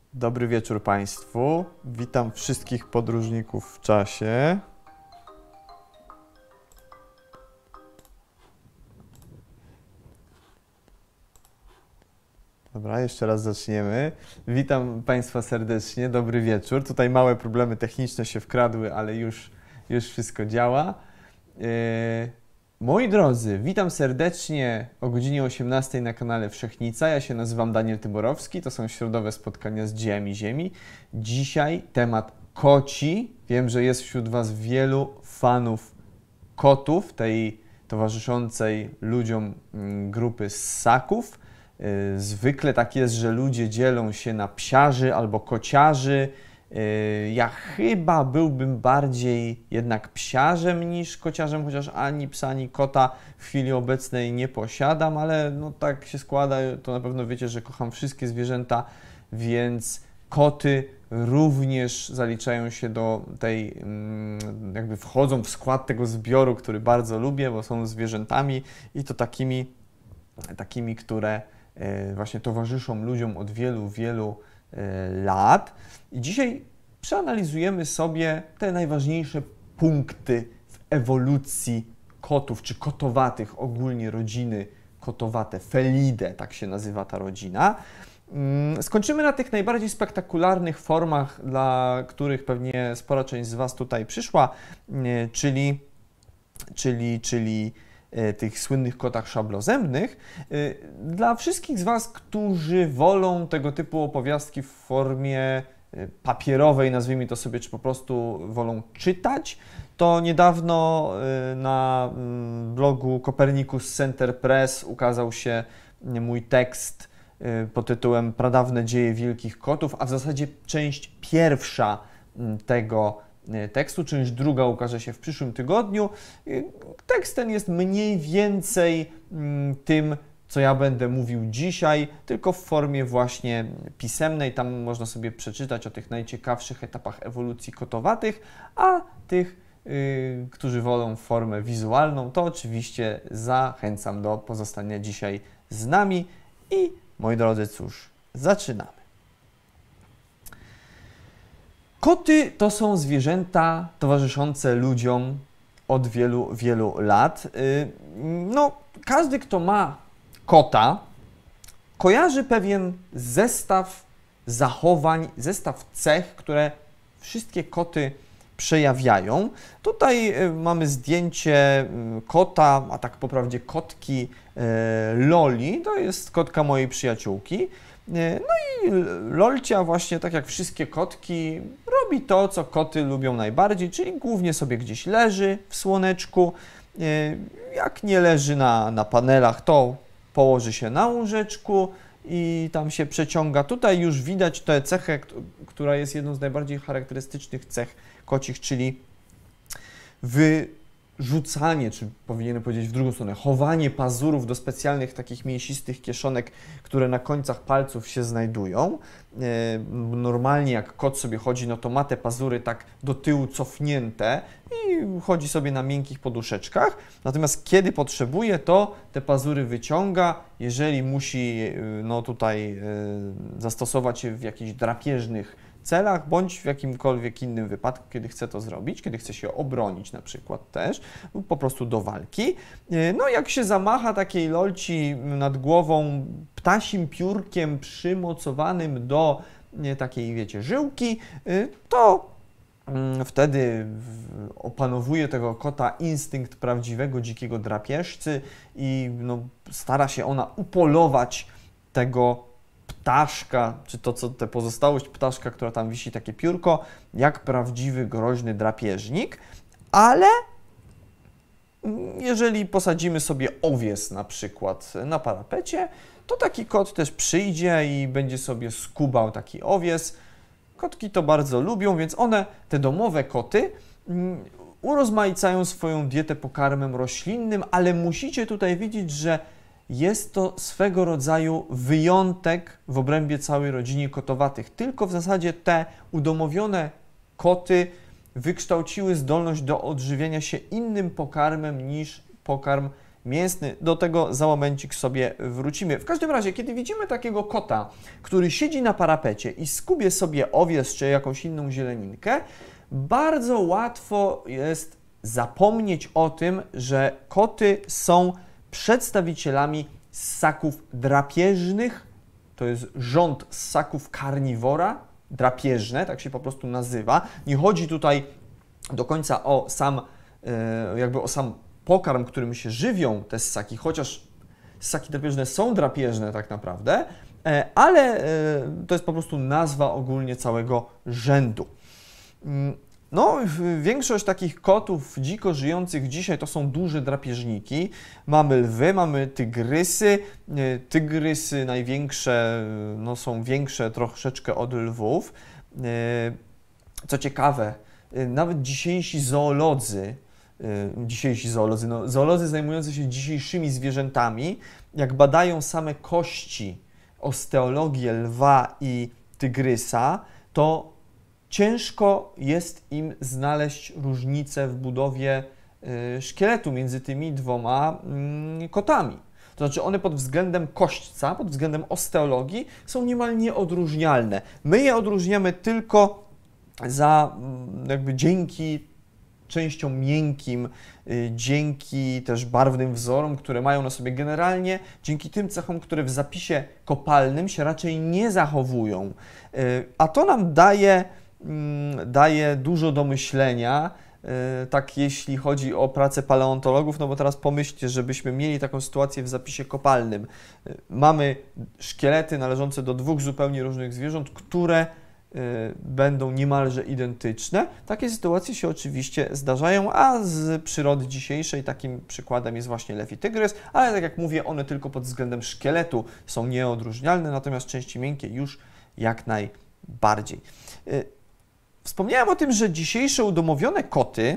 Dobry wieczór Państwu. Witam wszystkich podróżników w czasie. Dobra, jeszcze raz zaczniemy. Witam Państwa serdecznie, dobry wieczór. Tutaj małe problemy techniczne się wkradły, ale już wszystko działa. Moi drodzy, witam serdecznie o godzinie 18 na kanale Wszechnica. Ja się nazywam Daniel Tyborowski, to są środowe spotkania z dziećmi ziemi. Dzisiaj temat koci. Wiem, że jest wśród Was wielu fanów kotów, tej towarzyszącej ludziom grupy ssaków. Zwykle tak jest, że ludzie dzielą się na psiarzy albo kociarzy. Ja chyba byłbym bardziej jednak psiarzem niż kociarzem, chociaż ani psa, ani kota w chwili obecnej nie posiadam, ale no tak się składa, to na pewno wiecie, że kocham wszystkie zwierzęta, więc koty również zaliczają się do tej, jakby wchodzą w skład tego zbioru, który bardzo lubię, bo są zwierzętami i to takimi, które właśnie towarzyszą ludziom od wielu lat. I dzisiaj przeanalizujemy sobie te najważniejsze punkty w ewolucji kotów, czy kotowatych, ogólnie rodziny kotowate, Felidae, tak się nazywa ta rodzina. Skończymy na tych najbardziej spektakularnych formach, dla których pewnie spora część z Was tutaj przyszła, czyli tych słynnych kotach szablozębnych. Dla wszystkich z Was, którzy wolą tego typu opowiastki w formie papierowej, nazwijmy to sobie, czy po prostu wolą czytać, to niedawno na blogu Copernicus Center Press ukazał się mój tekst pod tytułem Pradawne dzieje wielkich kotów, a w zasadzie część pierwsza tego tekstu, część druga ukaże się w przyszłym tygodniu. Tekst ten jest mniej więcej tym, co ja będę mówił dzisiaj, tylko w formie właśnie pisemnej. Tam można sobie przeczytać o tych najciekawszych etapach ewolucji kotowatych, a tych, którzy wolą formę wizualną, to oczywiście zachęcam do pozostania dzisiaj z nami. I moi drodzy, cóż, zaczynamy. Koty to są zwierzęta towarzyszące ludziom od wielu lat. No, każdy, kto ma kota, kojarzy pewien zestaw zachowań, zestaw cech, które wszystkie koty przejawiają. Tutaj mamy zdjęcie kota, a tak poprawnie kotki Loli. To jest kotka mojej przyjaciółki. No i Lolcia właśnie, tak jak wszystkie kotki, robi to, co koty lubią najbardziej, czyli głównie sobie gdzieś leży w słoneczku. Jak nie leży na panelach, to położy się na łóżeczku i tam się przeciąga. Tutaj już widać tę cechę, która jest jedną z najbardziej charakterystycznych cech kocich, czyli wyrzucanie, czy powinienem powiedzieć w drugą stronę, chowanie pazurów do specjalnych takich mięsistych kieszonek, które na końcach palców się znajdują. Normalnie jak kot sobie chodzi, no to ma te pazury tak do tyłu cofnięte i chodzi sobie na miękkich poduszeczkach. Natomiast kiedy potrzebuje, to te pazury wyciąga. Jeżeli musi no tutaj zastosować je w jakichś drapieżnych celach, bądź w jakimkolwiek innym wypadku, kiedy chce to zrobić, kiedy chce się obronić na przykład też, lub po prostu do walki. No jak się zamacha takiej Lolci nad głową ptasim piórkiem przymocowanym do takiej, wiecie, żyłki, to wtedy opanowuje tego kota instynkt prawdziwego dzikiego drapieżcy i no, stara się ona upolować tego ptaszka, czy to co tę pozostałość ptaszka, która tam wisi, takie piórko, jak prawdziwy, groźny drapieżnik, ale jeżeli posadzimy sobie owies na przykład na parapecie, to taki kot też przyjdzie i będzie sobie skubał taki owies. Kotki to bardzo lubią, więc one, te domowe koty, urozmaicają swoją dietę pokarmem roślinnym, ale musicie tutaj widzieć, że jest to swego rodzaju wyjątek w obrębie całej rodziny kotowatych. Tylko w zasadzie te udomowione koty wykształciły zdolność do odżywiania się innym pokarmem niż pokarm mięsny. Do tego za momencik sobie wrócimy. W każdym razie, kiedy widzimy takiego kota, który siedzi na parapecie i skubie sobie owiec czy jakąś inną zieleninkę, bardzo łatwo jest zapomnieć o tym, że koty są przedstawicielami ssaków drapieżnych. To jest rząd ssaków karniwora, drapieżne, tak się po prostu nazywa. Nie chodzi tutaj do końca o sam pokarm, którym się żywią te ssaki, chociaż ssaki drapieżne są drapieżne tak naprawdę, ale to jest po prostu nazwa ogólnie całego rzędu. No, większość takich kotów dziko żyjących dzisiaj to są duże drapieżniki. Mamy lwy, mamy tygrysy. Tygrysy największe no, są większe troszeczkę od lwów. Co ciekawe, nawet zoolodzy zajmujący się dzisiejszymi zwierzętami, jak badają same kości, osteologię lwa i tygrysa, to ciężko jest im znaleźć różnicę w budowie szkieletu między tymi dwoma kotami. To znaczy one pod względem kośćca, pod względem osteologii są niemal nieodróżnialne. My je odróżniamy tylko dzięki częściom miękkim, dzięki też barwnym wzorom, które mają na sobie generalnie, dzięki tym cechom, które w zapisie kopalnym się raczej nie zachowują. A to nam daje dużo do myślenia, tak jeśli chodzi o pracę paleontologów, no bo teraz pomyślcie, żebyśmy mieli taką sytuację w zapisie kopalnym. Mamy szkielety należące do dwóch zupełnie różnych zwierząt, które będą niemalże identyczne. Takie sytuacje się oczywiście zdarzają, a z przyrody dzisiejszej takim przykładem jest właśnie lew i tygrys, ale tak jak mówię, one tylko pod względem szkieletu są nieodróżnialne, natomiast części miękkie już jak najbardziej. Wspomniałem o tym, że dzisiejsze udomowione koty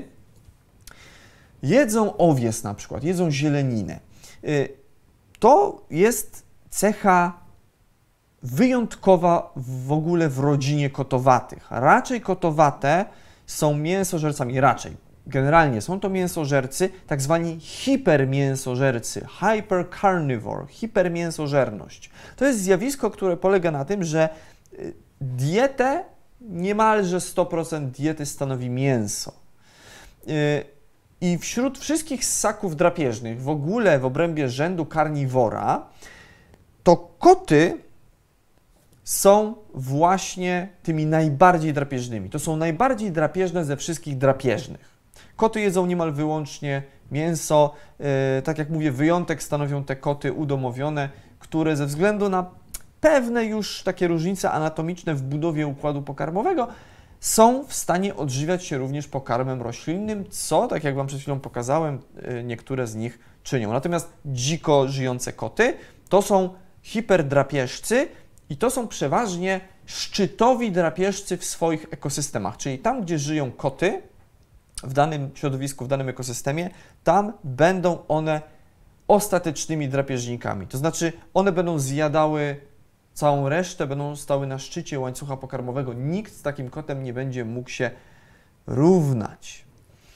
jedzą owiec na przykład, jedzą zieleninę. To jest cecha wyjątkowa w ogóle w rodzinie kotowatych. Raczej kotowate są mięsożercami, generalnie są to mięsożercy, tak zwani hipermięsożercy, hypercarnivore, hipermięsożerność. To jest zjawisko, które polega na tym, że dietę, niemalże 100% diety stanowi mięso. I wśród wszystkich ssaków drapieżnych, w ogóle w obrębie rzędu karniwora, to koty są właśnie tymi najbardziej drapieżnymi. To są najbardziej drapieżne ze wszystkich drapieżnych. Koty jedzą niemal wyłącznie mięso. Tak jak mówię, wyjątek stanowią te koty udomowione, które ze względu na pewne już takie różnice anatomiczne w budowie układu pokarmowego są w stanie odżywiać się również pokarmem roślinnym, co, tak jak Wam przed chwilą pokazałem, niektóre z nich czynią. Natomiast dziko żyjące koty to są hiperdrapieżcy i to są przeważnie szczytowi drapieżcy w swoich ekosystemach, czyli tam, gdzie żyją koty w danym środowisku, w danym ekosystemie, tam będą one ostatecznymi drapieżnikami. To znaczy one będą zjadały całą resztę, będą stały na szczycie łańcucha pokarmowego. Nikt z takim kotem nie będzie mógł się równać.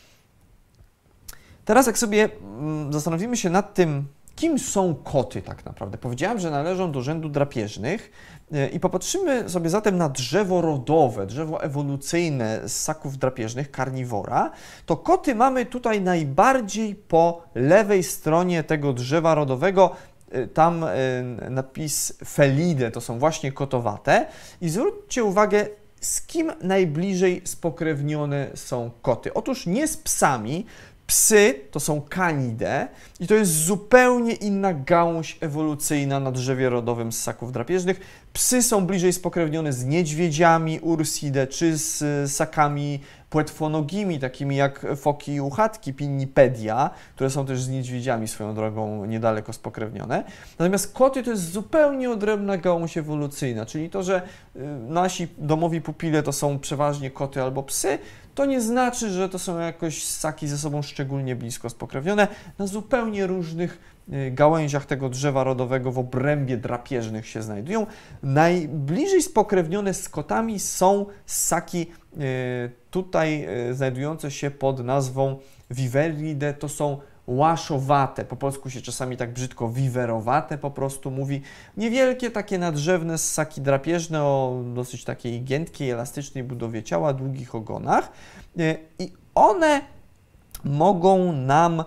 Teraz jak sobie zastanowimy się nad tym, kim są koty tak naprawdę. Powiedziałem, że należą do rzędu drapieżnych i popatrzymy sobie zatem na drzewo rodowe, drzewo ewolucyjne ssaków drapieżnych, karniwora, to koty mamy tutaj najbardziej po lewej stronie tego drzewa rodowego. Tam napis Felidae to są właśnie kotowate i zwróćcie uwagę, z kim najbliżej spokrewnione są koty. Otóż nie z psami. Psy to są Canidae i to jest zupełnie inna gałąź ewolucyjna na drzewie rodowym ssaków drapieżnych. Psy są bliżej spokrewnione z niedźwiedziami Ursidae czy z ssakami płetwonogimi, takimi jak foki i uchatki Pinnipedia, które są też z niedźwiedziami swoją drogą niedaleko spokrewnione. Natomiast koty to jest zupełnie odrębna gałąź ewolucyjna, czyli to, że nasi domowi pupile to są przeważnie koty albo psy, to nie znaczy, że to są jakoś ssaki ze sobą szczególnie blisko spokrewnione. Na zupełnie różnych gałęziach tego drzewa rodowego w obrębie drapieżnych się znajdują. Najbliżej spokrewnione z kotami są ssaki tutaj znajdujące się pod nazwą Viveridae. To są łaszowate, po polsku się czasami tak brzydko wiwerowate po prostu mówi, niewielkie takie nadrzewne ssaki drapieżne o dosyć takiej giętkiej, elastycznej budowie ciała, długich ogonach i one mogą nam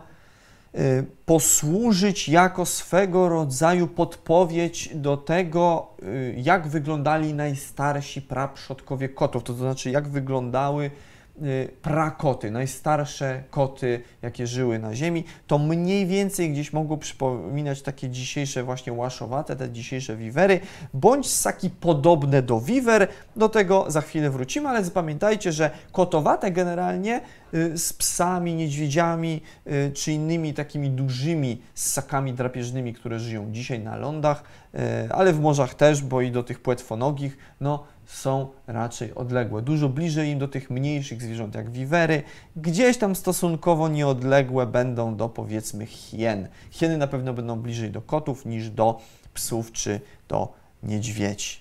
posłużyć jako swego rodzaju podpowiedź do tego, jak wyglądali najstarsi praprzodkowie kotów, to znaczy jak wyglądały prakoty, najstarsze koty, jakie żyły na ziemi, to mniej więcej gdzieś mogło przypominać takie dzisiejsze właśnie łaszowate, te dzisiejsze wiwery, bądź ssaki podobne do wiwer, do tego za chwilę wrócimy, ale zapamiętajcie, że kotowate generalnie z psami, niedźwiedziami czy innymi takimi dużymi ssakami drapieżnymi, które żyją dzisiaj na lądach, ale w morzach też, bo i do tych płetwonogich, no są raczej odległe. Dużo bliżej im do tych mniejszych zwierząt jak wiwery, gdzieś tam stosunkowo nieodległe będą do powiedzmy hien. Hieny na pewno będą bliżej do kotów niż do psów czy do niedźwiedzi.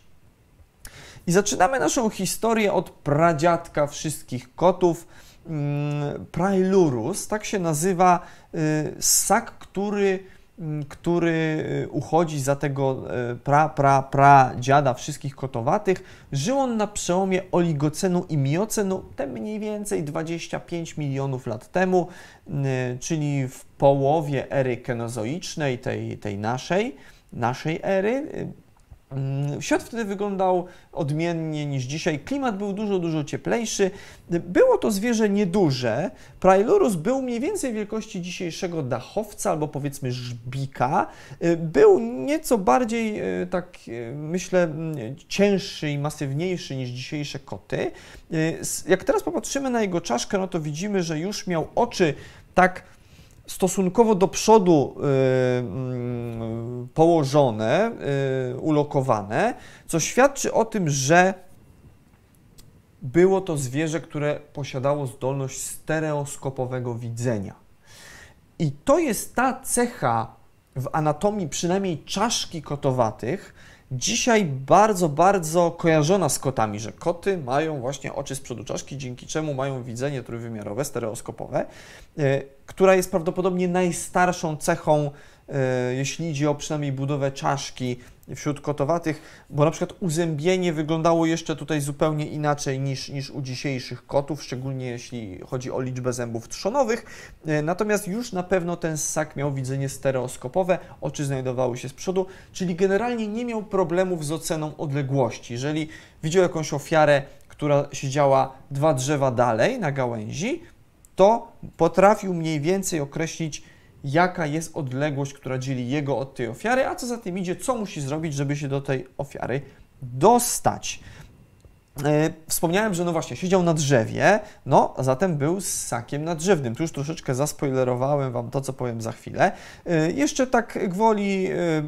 I zaczynamy naszą historię od pradziadka wszystkich kotów. Prailurus, tak się nazywa ssak, który uchodzi za tego pradziada wszystkich kotowatych. Żył on na przełomie oligocenu i miocenu, te mniej więcej 25 milionów lat temu, czyli w połowie ery kenozoicznej, tej naszej ery. Świat wtedy wyglądał odmiennie niż dzisiaj. Klimat był dużo cieplejszy. Było to zwierzę nieduże. Prailurus był mniej więcej wielkości dzisiejszego dachowca albo powiedzmy żbika. Był nieco bardziej, tak myślę, cięższy i masywniejszy niż dzisiejsze koty. Jak teraz popatrzymy na jego czaszkę, no to widzimy, że już miał oczy tak stosunkowo do przodu położone, ulokowane, co świadczy o tym, że było to zwierzę, które posiadało zdolność stereoskopowego widzenia. I to jest ta cecha w anatomii przynajmniej czaszki kotowatych, dzisiaj bardzo kojarzona z kotami, że koty mają właśnie oczy z przodu czaszki, dzięki czemu mają widzenie trójwymiarowe, stereoskopowe, która jest prawdopodobnie najstarszą cechą, jeśli idzie o przynajmniej budowę czaszki wśród kotowatych, bo na przykład uzębienie wyglądało jeszcze tutaj zupełnie inaczej niż u dzisiejszych kotów, szczególnie jeśli chodzi o liczbę zębów trzonowych. Natomiast już na pewno ten ssak miał widzenie stereoskopowe, oczy znajdowały się z przodu, czyli generalnie nie miał problemów z oceną odległości. Jeżeli widział jakąś ofiarę, która siedziała 2 drzewa dalej na gałęzi, to potrafił mniej więcej określić, jaka jest odległość, która dzieli jego od tej ofiary, a co za tym idzie, co musi zrobić, żeby się do tej ofiary dostać. Wspomniałem, że no właśnie, siedział na drzewie, no a zatem był ssakiem nadrzewnym. Tu już troszeczkę zaspoilerowałem Wam to, co powiem za chwilę. Jeszcze tak gwoli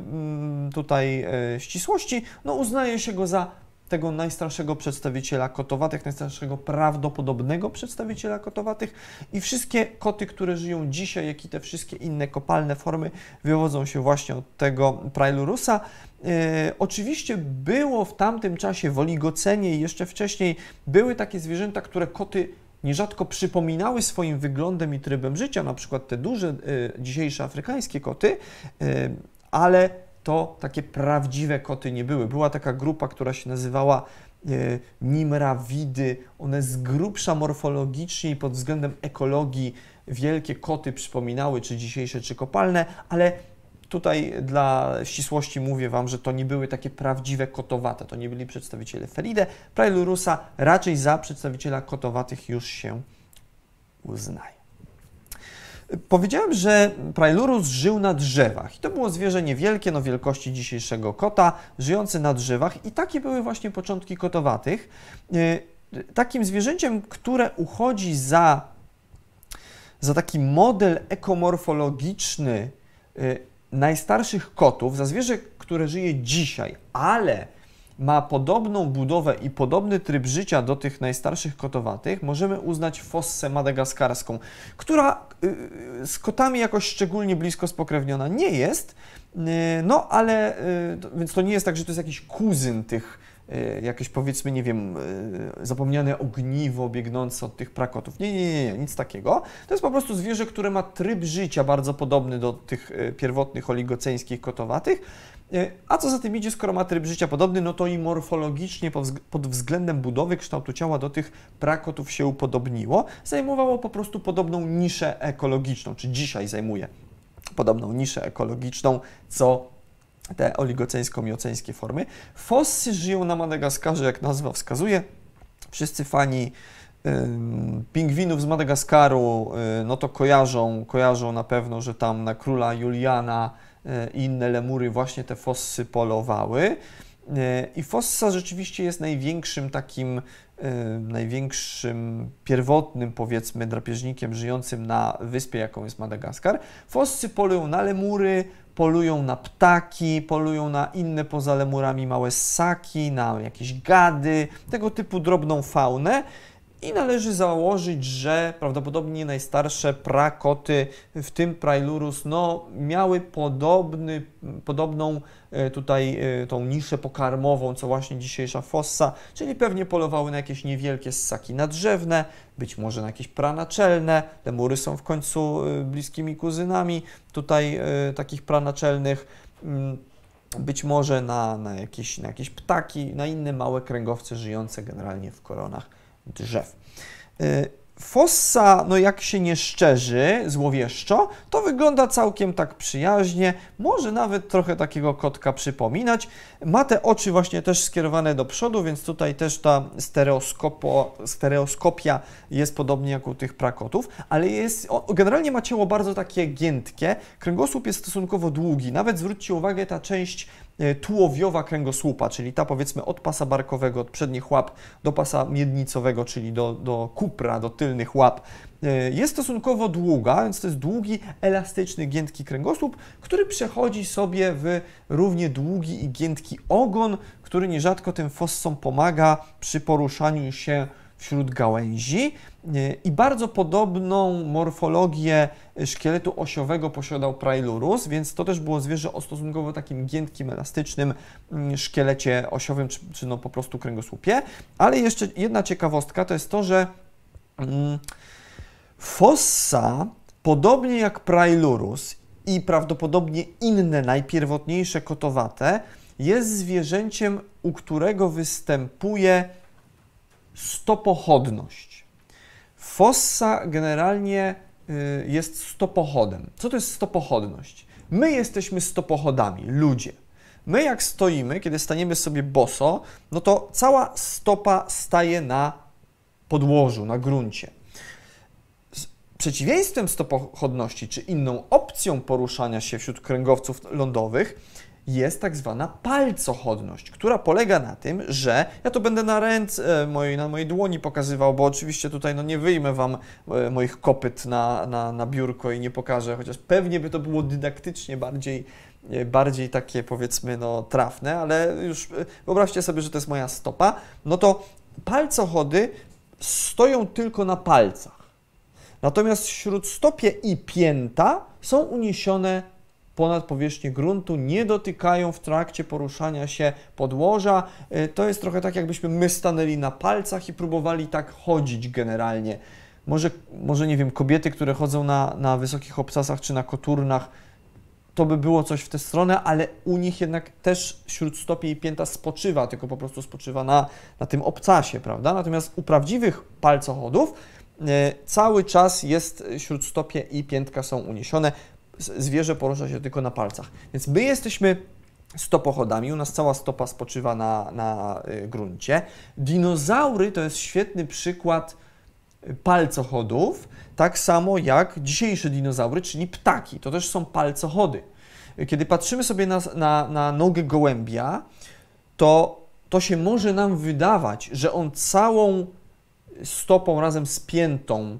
tutaj ścisłości, no uznaje się go za tego najstarszego przedstawiciela kotowatych, najstarszego prawdopodobnego przedstawiciela kotowatych i wszystkie koty, które żyją dzisiaj, jak i te wszystkie inne kopalne formy wywodzą się właśnie od tego Prailurusa. Oczywiście było w tamtym czasie, w oligocenie i jeszcze wcześniej, były takie zwierzęta, które koty nierzadko przypominały swoim wyglądem i trybem życia, na przykład te duże, dzisiejsze afrykańskie koty, ale to takie prawdziwe koty nie były. Była taka grupa, która się nazywała nimrawidy. One z grubsza morfologicznie i pod względem ekologii wielkie koty przypominały, czy dzisiejsze, czy kopalne, ale tutaj dla ścisłości mówię Wam, że to nie były takie prawdziwe kotowate. To nie byli przedstawiciele Felidae. Prailurusa raczej za przedstawiciela kotowatych już się uznaje. Powiedziałem, że Prailurus żył na drzewach i to było zwierzę niewielkie, no wielkości dzisiejszego kota, żyjące na drzewach i takie były właśnie początki kotowatych. Takim zwierzęciem, które uchodzi za taki model ekomorfologiczny najstarszych kotów, za zwierzę, które żyje dzisiaj, ale ma podobną budowę i podobny tryb życia do tych najstarszych kotowatych, możemy uznać fossę madagaskarską, która z kotami jakoś szczególnie blisko spokrewniona nie jest, no ale, więc to nie jest tak, że to jest jakiś kuzyn tych jakieś powiedzmy, nie wiem, zapomniane ogniwo biegnące od tych prakotów. Nie, nic takiego. To jest po prostu zwierzę, które ma tryb życia bardzo podobny do tych pierwotnych oligoceńskich kotowatych. A co za tym idzie, skoro ma tryb życia podobny, no to i morfologicznie pod względem budowy, kształtu ciała do tych prakotów się upodobniło. Zajmowało po prostu podobną niszę ekologiczną, czy dzisiaj zajmuje podobną niszę ekologiczną, co te oligoceńsko-mioceńskie formy. Fossy żyją na Madagaskarze, jak nazwa wskazuje. Wszyscy fani pingwinów z Madagaskaru, no to kojarzą na pewno, że tam na króla Juliana i inne lemury właśnie te fossy polowały. I fossa rzeczywiście jest największym pierwotnym, powiedzmy, drapieżnikiem żyjącym na wyspie, jaką jest Madagaskar. Fossy polują na lemury, polują na ptaki, polują na inne poza lemurami małe ssaki, na jakieś gady, tego typu drobną faunę. I należy założyć, że prawdopodobnie najstarsze prakoty, w tym Prailurus, no, miały podobną tutaj tą niszę pokarmową, co właśnie dzisiejsza fossa, czyli pewnie polowały na jakieś niewielkie ssaki nadrzewne, być może na jakieś pranaczelne. Lemury są w końcu bliskimi kuzynami tutaj takich pranaczelnych. Być może na jakieś ptaki, na inne małe kręgowce żyjące generalnie w koronach drzew. Fossa, no jak się nie szczerzy złowieszczo, to wygląda całkiem tak przyjaźnie, może nawet trochę takiego kotka przypominać. Ma te oczy właśnie też skierowane do przodu, więc tutaj też ta stereoskopia jest podobnie jak u tych prakotów, ale generalnie ma ciało bardzo takie giętkie, kręgosłup jest stosunkowo długi, nawet zwróćcie uwagę, ta część tułowiowa kręgosłupa, czyli ta powiedzmy od pasa barkowego, od przednich łap do pasa miednicowego, czyli do kupra, do tylnych łap, jest stosunkowo długa, więc to jest długi, elastyczny, giętki kręgosłup, który przechodzi sobie w równie długi i giętki ogon, który nierzadko tym fossom pomaga przy poruszaniu się wśród gałęzi. I bardzo podobną morfologię szkieletu osiowego posiadał Prailurus, więc to też było zwierzę o stosunkowo takim giętkim, elastycznym szkielecie osiowym, czy no po prostu kręgosłupie. Ale jeszcze jedna ciekawostka to jest to, że fossa, podobnie jak Prailurus i prawdopodobnie inne najpierwotniejsze kotowate, jest zwierzęciem, u którego występuje stopochodność. Fossa generalnie jest stopochodem. Co to jest stopochodność? My jesteśmy stopochodami, ludzie. My jak stoimy, kiedy staniemy sobie boso, no to cała stopa staje na podłożu, na gruncie. Przeciwieństwem stopochodności, czy inną opcją poruszania się wśród kręgowców lądowych jest tak zwana palcochodność, która polega na tym, że ja to będę na ręce na mojej dłoni pokazywał, bo oczywiście tutaj no, nie wyjmę Wam moich kopyt na biurko i nie pokażę, chociaż pewnie by to było dydaktycznie bardziej takie powiedzmy no, trafne, ale już wyobraźcie sobie, że to jest moja stopa, no to palcochody stoją tylko na palcach. Natomiast śródstopie i pięta są uniesione ponad powierzchnię gruntu, nie dotykają w trakcie poruszania się podłoża. To jest trochę tak, jakbyśmy my stanęli na palcach i próbowali tak chodzić generalnie. Może nie wiem, kobiety, które chodzą na wysokich obcasach czy na koturnach, to by było coś w tę stronę, ale u nich jednak też śródstopie i pięta spoczywa, tylko po prostu spoczywa na tym obcasie, prawda? Natomiast u prawdziwych palcochodów cały czas jest śródstopie i piętka są uniesione. Zwierzę porusza się tylko na palcach. Więc my jesteśmy stopochodami, u nas cała stopa spoczywa na gruncie. Dinozaury to jest świetny przykład palcochodów, tak samo jak dzisiejsze dinozaury, czyli ptaki. To też są palcochody. Kiedy patrzymy sobie na nogę gołębia, to się może nam wydawać, że on całą stopą razem z piętą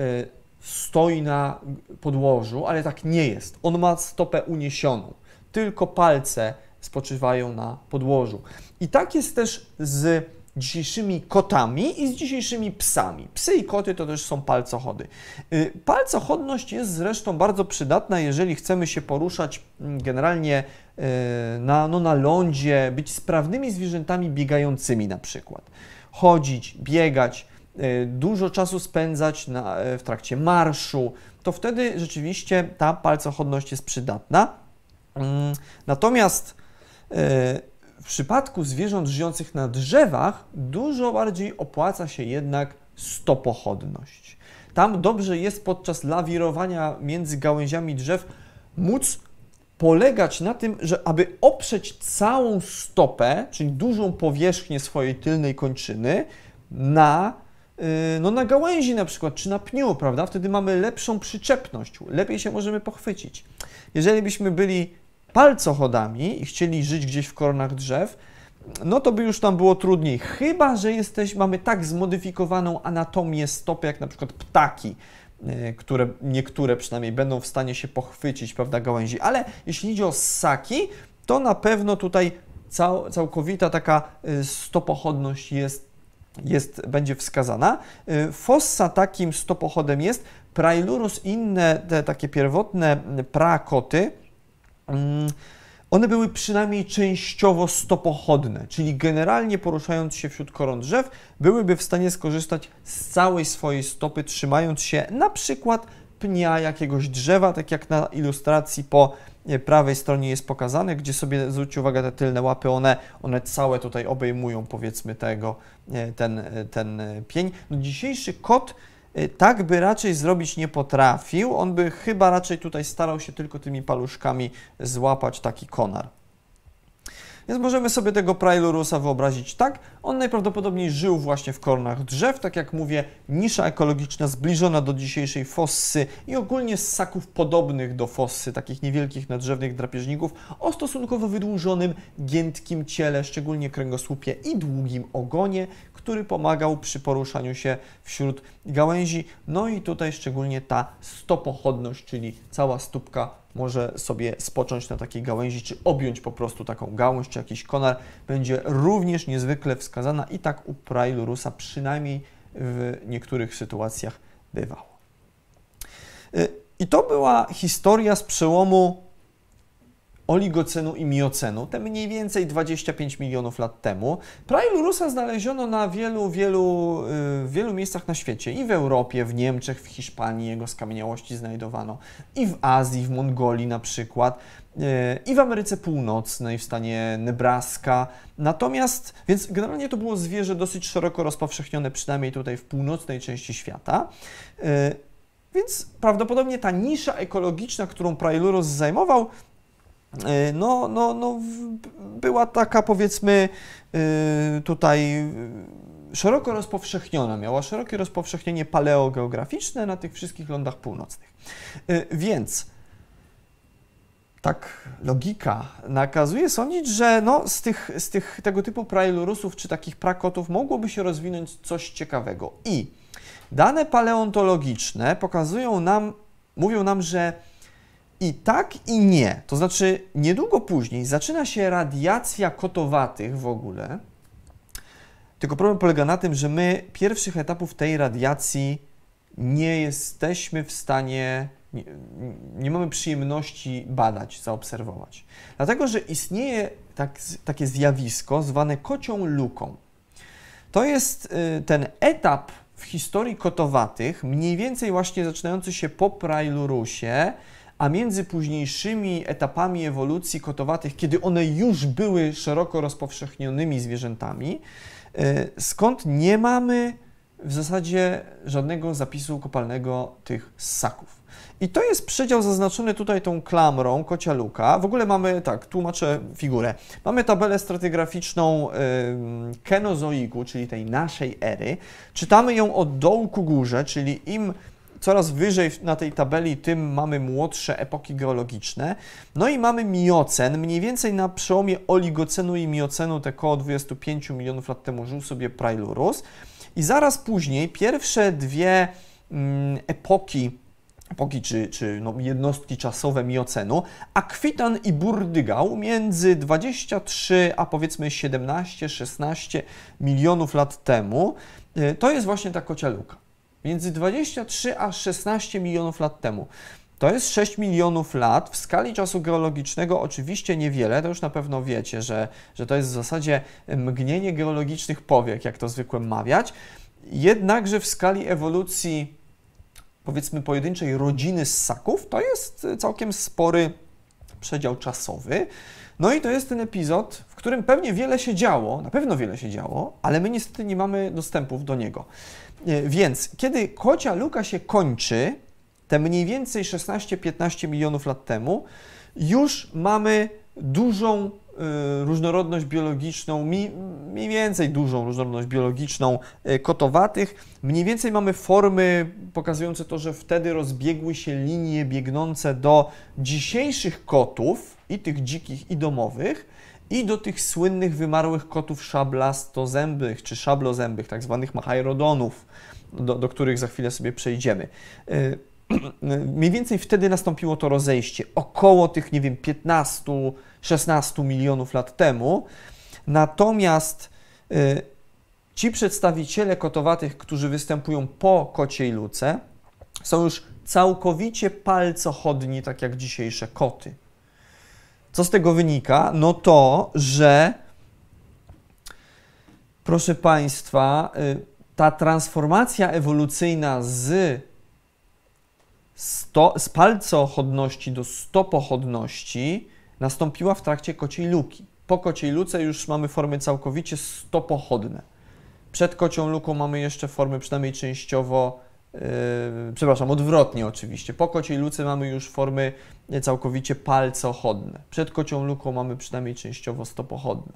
stoi na podłożu, ale tak nie jest. On ma stopę uniesioną. Tylko palce spoczywają na podłożu. I tak jest też z dzisiejszymi kotami i z dzisiejszymi psami. Psy i koty to też są palcochody. Palcochodność jest zresztą bardzo przydatna, jeżeli chcemy się poruszać generalnie na lądzie, być sprawnymi zwierzętami biegającymi na przykład. Chodzić, biegać, dużo czasu spędzać w trakcie marszu, to wtedy rzeczywiście ta palcochodność jest przydatna. Natomiast w przypadku zwierząt żyjących na drzewach dużo bardziej opłaca się jednak stopochodność. Tam dobrze jest podczas lawirowania między gałęziami drzew móc polegać na tym, że aby oprzeć całą stopę, czyli dużą powierzchnię swojej tylnej kończyny na gałęzi na przykład, czy na pniu, prawda? Wtedy mamy lepszą przyczepność, lepiej się możemy pochwycić. Jeżeli byśmy byli palcochodami i chcieli żyć gdzieś w koronach drzew, no to by już tam było trudniej. Chyba że mamy tak zmodyfikowaną anatomię stopy, jak na przykład ptaki, które niektóre przynajmniej będą w stanie się pochwycić, prawda, gałęzi. Ale jeśli idzie o ssaki, to na pewno tutaj całkowita taka stopochodność będzie wskazana. Fossa takim stopochodem jest. Prailurus i inne te takie pierwotne prakoty, one były przynajmniej częściowo stopochodne, czyli generalnie poruszając się wśród koron drzew, byłyby w stanie skorzystać z całej swojej stopy, trzymając się na przykład pnia jakiegoś drzewa, tak jak na ilustracji po prawej stronie jest pokazane, gdzie sobie, zwróćcie uwagę, te tylne łapy, one całe tutaj obejmują, powiedzmy, ten pień. No, dzisiejszy kot tak by raczej zrobić nie potrafił, on by chyba raczej tutaj starał się tylko tymi paluszkami złapać taki konar. Więc możemy sobie tego Prailurusa wyobrazić tak. On najprawdopodobniej żył właśnie w koronach drzew, tak jak mówię, nisza ekologiczna zbliżona do dzisiejszej fossy i ogólnie ssaków podobnych do fossy, takich niewielkich nadrzewnych drapieżników o stosunkowo wydłużonym, giętkim ciele, szczególnie kręgosłupie i długim ogonie, który pomagał przy poruszaniu się wśród gałęzi. No i tutaj szczególnie ta stopochodność, czyli cała stópka może sobie spocząć na takiej gałęzi, czy objąć po prostu taką gałąź, czy jakiś konar, będzie również niezwykle wskazana i tak u Prailurusa przynajmniej w niektórych sytuacjach bywało. I to była historia z przełomu Oligocenu i Miocenu, te mniej więcej 25 milionów lat temu. Prailurusa znaleziono na wielu miejscach na świecie, i w Europie, w Niemczech, w Hiszpanii jego skamieniałości znajdowano, i w Azji, w Mongolii na przykład, i w Ameryce Północnej, w stanie Nebraska. Natomiast, więc generalnie to było zwierzę dosyć szeroko rozpowszechnione, przynajmniej tutaj w północnej części świata. Więc prawdopodobnie ta nisza ekologiczna, którą Prailurus zajmował, była taka, powiedzmy, tutaj szeroko rozpowszechniona, miała szerokie rozpowszechnienie paleogeograficzne na tych wszystkich lądach północnych. Więc tak logika nakazuje sądzić, że z tego typu Prailurusów czy takich prakotów mogłoby się rozwinąć coś ciekawego. I dane paleontologiczne mówią nam, że i tak, i nie. To znaczy, niedługo później zaczyna się radiacja kotowatych w ogóle, tylko problem polega na tym, że my pierwszych etapów tej radiacji nie jesteśmy w stanie, nie mamy przyjemności badać, zaobserwować. Dlatego, że istnieje takie zjawisko zwane kocią luką. To jest ten etap w historii kotowatych, mniej więcej właśnie zaczynający się po Prailurusie, a między późniejszymi etapami ewolucji kotowatych, kiedy one już były szeroko rozpowszechnionymi zwierzętami, skąd nie mamy w zasadzie żadnego zapisu kopalnego tych ssaków. I to jest przedział zaznaczony tutaj tą klamrą, kocia luka. W ogóle mamy, tak, tłumaczę figurę. Mamy tabelę stratygraficzną Kenozoiku, czyli tej naszej ery. Czytamy ją od dołu ku górze, czyli im coraz wyżej na tej tabeli, tym mamy młodsze epoki geologiczne. No i mamy Miocen, mniej więcej na przełomie Oligocenu i Miocenu, te około 25 milionów lat temu żył sobie Prailurus. I zaraz później pierwsze dwie epoki epoki czy jednostki czasowe miocenu, akwitan i burdygał między 23 a powiedzmy 17-16 milionów lat temu, to jest właśnie ta kocia luka. Między 23 a 16 milionów lat temu. To jest 6 milionów lat. W skali czasu geologicznego oczywiście niewiele, to już na pewno wiecie, że to jest w zasadzie mgnienie geologicznych powiek, jak to zwykle mawiać. Jednakże w skali ewolucji, powiedzmy, pojedynczej rodziny ssaków, to jest całkiem spory przedział czasowy. No i to jest ten epizod, w którym pewnie wiele się działo, na pewno wiele się działo, ale my niestety nie mamy dostępów do niego. Więc kiedy kocia luka się kończy, te mniej więcej 16-15 milionów lat temu, już mamy dużą różnorodność biologiczną, mniej więcej dużą różnorodność biologiczną kotowatych. Mniej więcej mamy formy pokazujące to, że wtedy rozbiegły się linie biegnące do dzisiejszych kotów, i tych dzikich, i domowych, i do tych słynnych wymarłych kotów szablastozębych, czy szablozębych, tak zwanych machairodonów, do których za chwilę sobie przejdziemy. Mniej więcej wtedy nastąpiło to rozejście, około tych, nie wiem, 15-16 milionów lat temu. Natomiast ci przedstawiciele kotowatych, którzy występują po kociej luce, są już całkowicie palcochodni, tak jak dzisiejsze koty. Co z tego wynika? No to, że, proszę Państwa, ta transformacja ewolucyjna z palcochodności do stopochodności nastąpiła w trakcie kociej luki. Po kociej luce już mamy formy całkowicie stopochodne. Przed kocią luką mamy jeszcze formy przynajmniej częściowo, odwrotnie oczywiście. Po kociej luce mamy już formy całkowicie palcochodne. Przed kocią luką mamy przynajmniej częściowo stopochodne.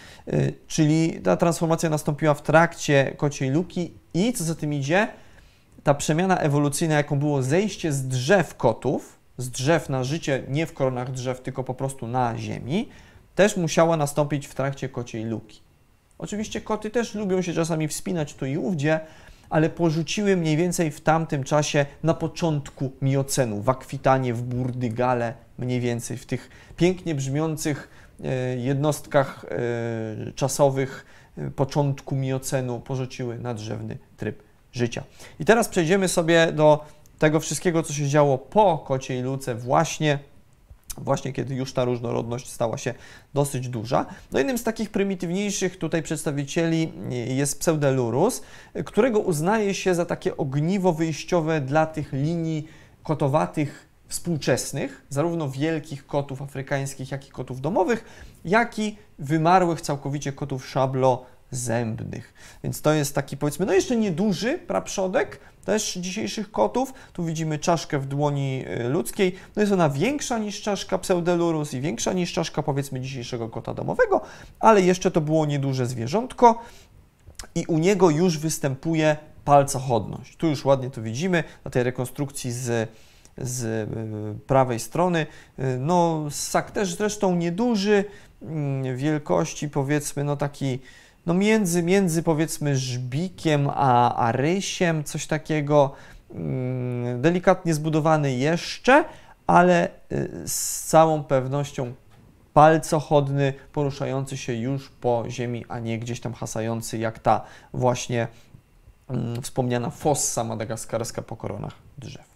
Czyli ta transformacja nastąpiła w trakcie kociej luki i co za tym idzie, ta przemiana ewolucyjna, jaką było zejście z drzew kotów, z drzew na życie, nie w koronach drzew, tylko po prostu na ziemi, też musiała nastąpić w trakcie kociej luki. Oczywiście koty też lubią się czasami wspinać tu i ówdzie, ale porzuciły mniej więcej w tamtym czasie, na początku miocenu, w akwitanie, w burdygale, mniej więcej w tych pięknie brzmiących jednostkach czasowych początku miocenu porzuciły nadrzewny tryb życia. I teraz przejdziemy sobie do tego wszystkiego, co się działo po kociej luce, właśnie kiedy już ta różnorodność stała się dosyć duża. No jednym z takich prymitywniejszych tutaj przedstawicieli jest Pseudelurus, którego uznaje się za takie ogniwo wyjściowe dla tych linii kotowatych współczesnych, zarówno wielkich kotów afrykańskich, jak i kotów domowych, jak i wymarłych całkowicie kotów szablozębnych. Więc to jest taki, powiedzmy, no jeszcze nieduży praprzodek też dzisiejszych kotów. Tu widzimy czaszkę w dłoni ludzkiej. No jest ona większa niż czaszka Pseudelurus i większa niż czaszka, powiedzmy, dzisiejszego kota domowego, ale jeszcze to było nieduże zwierzątko i u niego już występuje palcochodność. Tu już ładnie to widzimy na tej rekonstrukcji z prawej strony. No ssak też zresztą nieduży, wielkości, powiedzmy, no taki, no między powiedzmy żbikiem a rysiem, coś takiego, delikatnie zbudowany jeszcze, ale z całą pewnością palcochodny, poruszający się już po ziemi, a nie gdzieś tam hasający jak ta właśnie wspomniana fossa madagaskarska po koronach drzew.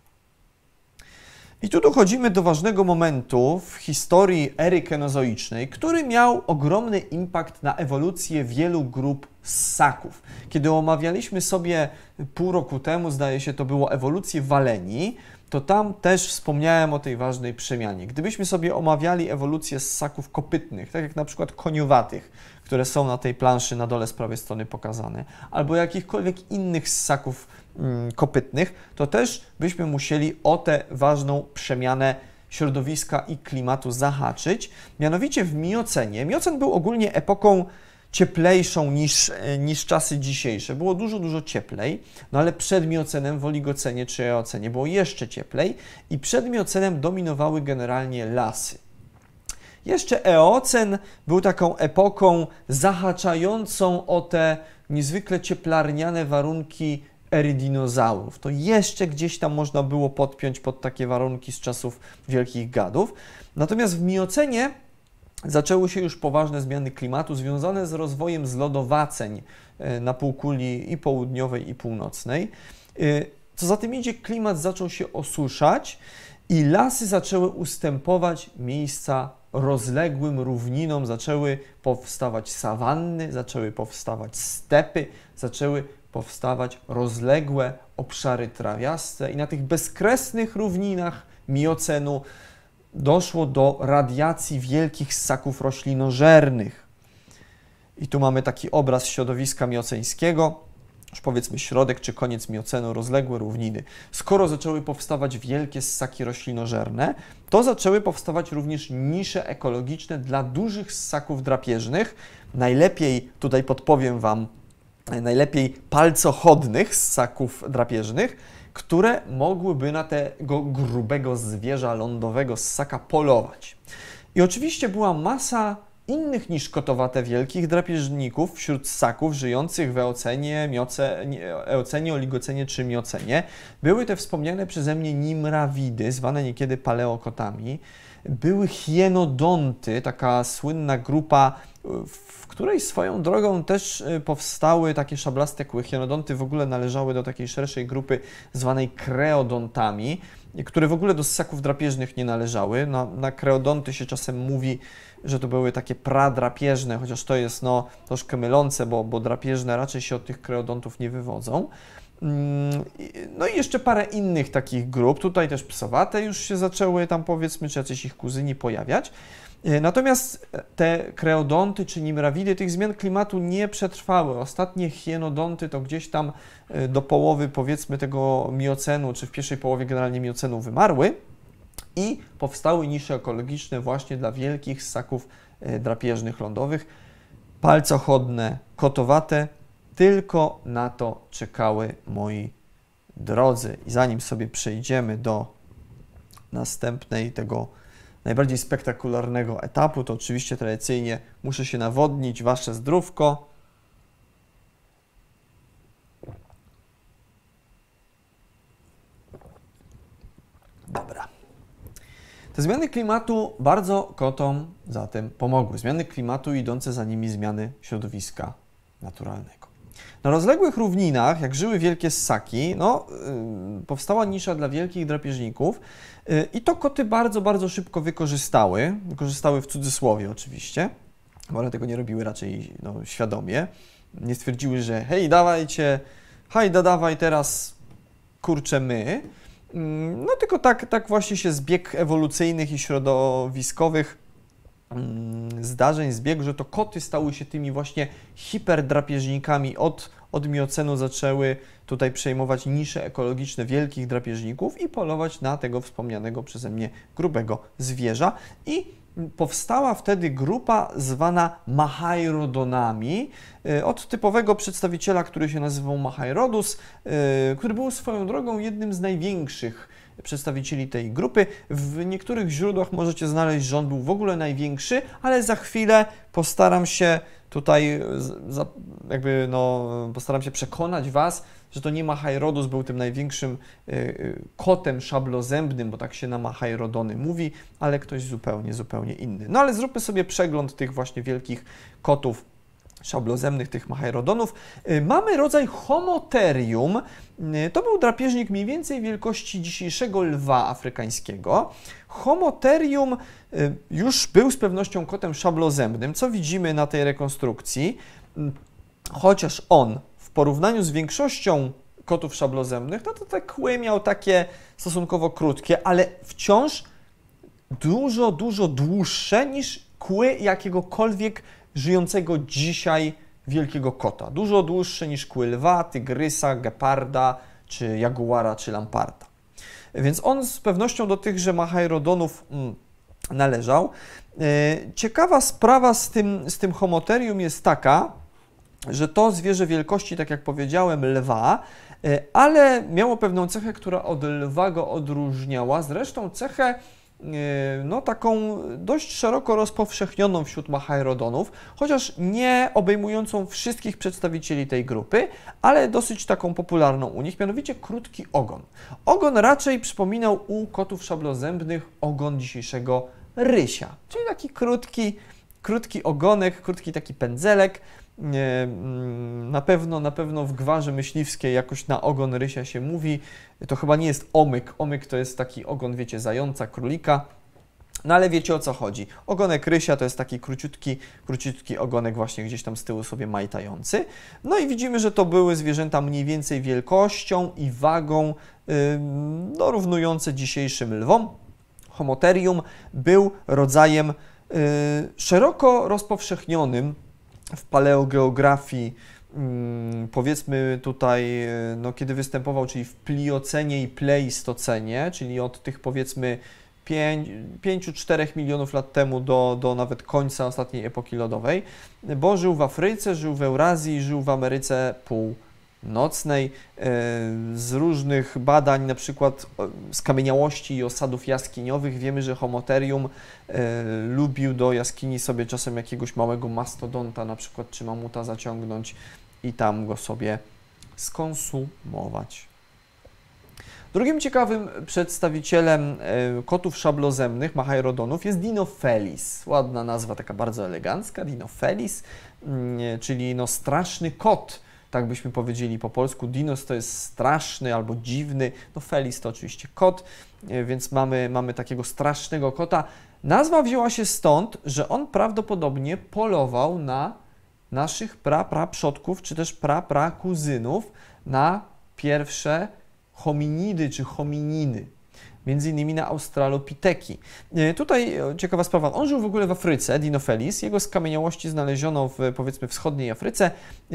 I tu dochodzimy do ważnego momentu w historii ery kenozoicznej, który miał ogromny impact na ewolucję wielu grup ssaków. Kiedy omawialiśmy sobie pół roku temu, zdaje się, to było ewolucję walenii, to tam też wspomniałem o tej ważnej przemianie. Gdybyśmy sobie omawiali ewolucję ssaków kopytnych, tak jak na przykład koniowatych, które są na tej planszy na dole z prawej strony pokazane, albo jakichkolwiek innych ssaków kopytnych, to też byśmy musieli o tę ważną przemianę środowiska i klimatu zahaczyć. Mianowicie w miocenie. Miocen był ogólnie epoką cieplejszą niż czasy dzisiejsze. Było dużo cieplej, no ale przed miocenem w oligocenie czy eocenie było jeszcze cieplej i przed miocenem dominowały generalnie lasy. Jeszcze eocen był taką epoką zahaczającą o te niezwykle cieplarniane warunki erydinozaurów. To jeszcze gdzieś tam można było podpiąć pod takie warunki z czasów wielkich gadów. Natomiast w miocenie zaczęły się już poważne zmiany klimatu związane z rozwojem zlodowaceń na półkuli i południowej, i północnej. Co za tym idzie, klimat zaczął się osuszać i lasy zaczęły ustępować miejsca rozległym równinom, zaczęły powstawać sawanny, zaczęły powstawać stepy, zaczęły powstawać rozległe obszary trawiaste i na tych bezkresnych równinach miocenu doszło do radiacji wielkich ssaków roślinożernych. I tu mamy taki obraz środowiska mioceńskiego, już powiedzmy środek czy koniec miocenu, rozległe równiny. Skoro zaczęły powstawać wielkie ssaki roślinożerne, to zaczęły powstawać również nisze ekologiczne dla dużych ssaków drapieżnych. Najlepiej, tutaj podpowiem Wam, najlepiej palcochodnych ssaków drapieżnych, które mogłyby na tego grubego zwierza lądowego ssaka polować. I oczywiście była masa innych niż kotowate wielkich drapieżników wśród ssaków żyjących w eocenie, oligocenie czy miocenie. Były te wspomniane przeze mnie nimrawidy, zwane niekiedy paleokotami. Były hienodonty, taka słynna grupa, w której swoją drogą też powstały takie szablaste kły. Hienodonty w ogóle należały do takiej szerszej grupy zwanej kreodontami, które w ogóle do ssaków drapieżnych nie należały. Na kreodonty się czasem mówi, że to były takie pradrapieżne, chociaż to jest troszkę mylące, bo drapieżne raczej się od tych kreodontów nie wywodzą. No i jeszcze parę innych takich grup. Tutaj też psowate już się zaczęły tam, powiedzmy, czy jacyś ich kuzyni pojawiać. Natomiast te kreodonty czy nimrawidy tych zmian klimatu nie przetrwały. Ostatnie hienodonty to gdzieś tam do połowy, powiedzmy, tego miocenu, czy w pierwszej połowie generalnie miocenu wymarły i powstały nisze ekologiczne właśnie dla wielkich ssaków drapieżnych lądowych, palcochodne, kotowate. Tylko na to czekały, moi drodzy. I zanim sobie przejdziemy do następnej, tego najbardziej spektakularnego etapu, to oczywiście tradycyjnie muszę się nawodnić, Wasze zdrówko. Dobra. Te zmiany klimatu bardzo kotom zatem pomogły. Zmiany klimatu i idące za nimi zmiany środowiska naturalnego. Na rozległych równinach, jak żyły wielkie ssaki, powstała nisza dla wielkich drapieżników i to koty bardzo, bardzo szybko wykorzystały w cudzysłowie oczywiście, bo one tego nie robiły raczej świadomie. Nie stwierdziły, że hej, dawajcie, hajda, dawaj teraz, kurczę, my. Tylko tak właśnie się zbieg ewolucyjnych i środowiskowych zdarzeń zbiegł, że to koty stały się tymi właśnie hiperdrapieżnikami. Od miocenu zaczęły tutaj przejmować nisze ekologiczne wielkich drapieżników i polować na tego wspomnianego przeze mnie grubego zwierza. I powstała wtedy grupa zwana Machairodonami od typowego przedstawiciela, który się nazywał Machairodus, który był swoją drogą jednym z największych przedstawicieli tej grupy. W niektórych źródłach możecie znaleźć, że on był w ogóle największy, ale za chwilę postaram się tutaj postaram się przekonać Was, że to nie Machairodus był tym największym kotem szablozębnym, bo tak się na Machairodony mówi, ale ktoś zupełnie inny. No ale zróbmy sobie przegląd tych właśnie wielkich kotów szablozębnych, tych Machairodonów. Mamy rodzaj Homotherium. To był drapieżnik mniej więcej wielkości dzisiejszego lwa afrykańskiego. Homotherium już był z pewnością kotem szablozębnym, co widzimy na tej rekonstrukcji, chociaż on w porównaniu z większością kotów szablozębnych, to te kły miał takie stosunkowo krótkie, ale wciąż dużo dłuższe niż kły jakiegokolwiek żyjącego dzisiaj wielkiego kota. Dużo dłuższe niż kły lwa, tygrysa, geparda, czy jaguara, czy lamparta. Więc on z pewnością do tychże Machairodonów należał. Ciekawa sprawa z tym Homotherium jest taka, że to zwierzę wielkości, tak jak powiedziałem, lwa, ale miało pewną cechę, która od lwa go odróżniała. Zresztą cechę no, taką dość szeroko rozpowszechnioną wśród Machairodonów, chociaż nie obejmującą wszystkich przedstawicieli tej grupy, ale dosyć taką popularną u nich, mianowicie krótki ogon. Ogon raczej przypominał u kotów szablozębnych ogon dzisiejszego rysia, czyli taki krótki ogonek, krótki taki pędzelek. Na pewno w gwarze myśliwskiej jakoś na ogon rysia się mówi. To chyba nie jest omyk. Omyk to jest taki ogon, wiecie, zająca, królika. No ale wiecie, o co chodzi. Ogonek rysia to jest taki króciutki ogonek właśnie gdzieś tam z tyłu sobie majtający. No i widzimy, że to były zwierzęta mniej więcej wielkością i wagą no, równujące dzisiejszym lwom. Homotherium był rodzajem szeroko rozpowszechnionym w paleogeografii, powiedzmy tutaj, no, kiedy występował, czyli w pliocenie i pleistocenie, czyli od tych powiedzmy 5-4 milionów lat temu do nawet końca ostatniej epoki lodowej, bo żył w Afryce, żył w Eurazji, żył w Ameryce Północnej. Z różnych badań, na przykład skamieniałości i osadów jaskiniowych, wiemy, że Homotherium lubił do jaskini sobie czasem jakiegoś małego mastodonta, na przykład czy mamuta zaciągnąć i tam go sobie skonsumować. Drugim ciekawym przedstawicielem kotów szablozębnych, Machairodonów, jest Dinofelis. Ładna nazwa, taka bardzo elegancka, Dinofelis, czyli no straszny kot, tak byśmy powiedzieli po polsku. Dinos to jest straszny albo dziwny, no Felis to oczywiście kot, więc mamy takiego strasznego kota. Nazwa wzięła się stąd, że on prawdopodobnie polował na naszych praprzodków, czy też kuzynów, na pierwsze hominidy czy homininy, między innymi na australopiteki. Tutaj ciekawa sprawa, on żył w ogóle w Afryce, Dinofelis, jego skamieniałości znaleziono w powiedzmy wschodniej Afryce.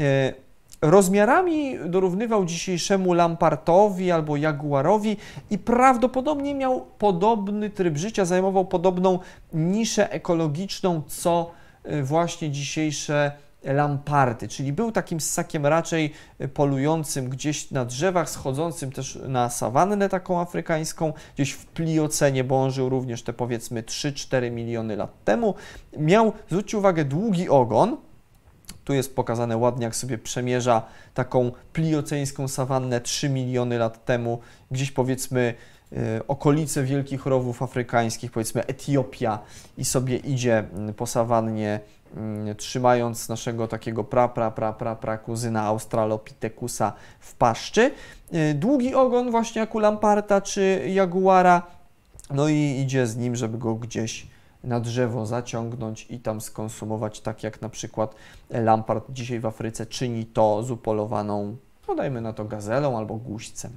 Rozmiarami dorównywał dzisiejszemu lampartowi albo jaguarowi i prawdopodobnie miał podobny tryb życia, zajmował podobną niszę ekologiczną, co właśnie dzisiejsze lamparty, czyli był takim ssakiem raczej polującym gdzieś na drzewach, schodzącym też na sawannę taką afrykańską, gdzieś w pliocenie, bo on żył również te powiedzmy 3-4 miliony lat temu. Miał, zwróćcie uwagę, długi ogon. Tu jest pokazane ładnie, jak sobie przemierza taką plioceńską sawannę 3 miliony lat temu, gdzieś powiedzmy okolice wielkich rowów afrykańskich, powiedzmy Etiopia, i sobie idzie po sawannie, trzymając naszego takiego kuzyna Australopithekusa w paszczy. Długi ogon właśnie jak u lamparta czy jaguara, no i idzie z nim, żeby go gdzieś na drzewo zaciągnąć i tam skonsumować, tak jak na przykład lampart dzisiaj w Afryce czyni to z upolowaną, no dajmy na to, gazelą albo guźcem.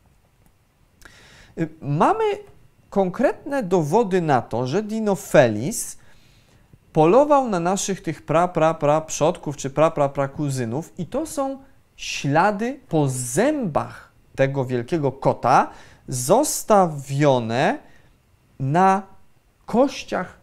Mamy konkretne dowody na to, że Dinofelis polował na naszych tych przodków czy kuzynów i to są ślady po zębach tego wielkiego kota zostawione na kościach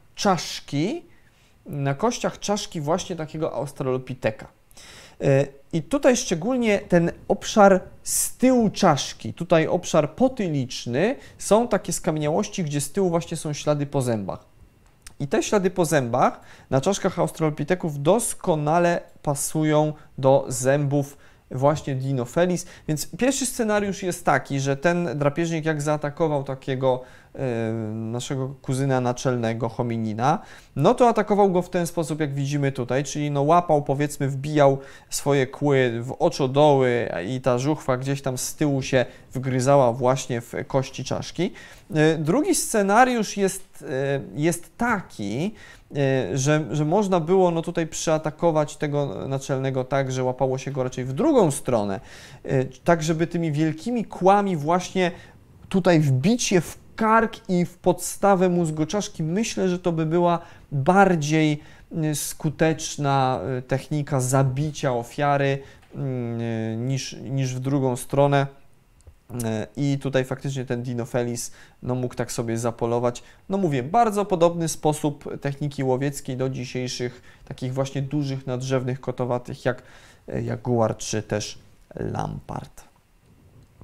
czaszki właśnie takiego australopiteka. I tutaj szczególnie ten obszar z tyłu czaszki, tutaj obszar potyliczny, są takie skamieniałości, gdzie z tyłu właśnie są ślady po zębach. I te ślady po zębach na czaszkach australopiteków doskonale pasują do zębów właśnie Dinofelis, więc pierwszy scenariusz jest taki, że ten drapieżnik jak zaatakował takiego naszego kuzyna naczelnego hominina, no to atakował go w ten sposób, jak widzimy tutaj, czyli no łapał, powiedzmy, wbijał swoje kły w oczodoły i ta żuchwa gdzieś tam z tyłu się wgryzała właśnie w kości czaszki. Drugi scenariusz jest taki, że można było no tutaj przyatakować tego naczelnego tak, że łapało się go raczej w drugą stronę, tak żeby tymi wielkimi kłami właśnie tutaj wbić je w kark i w podstawę mózgoczaszki. Myślę, że to by była bardziej skuteczna technika zabicia ofiary niż w drugą stronę. I tutaj faktycznie ten Dinofelis no, mógł tak sobie zapolować. No mówię, bardzo podobny sposób techniki łowieckiej do dzisiejszych takich właśnie dużych, nadrzewnych, kotowatych jak jaguar czy też lampart.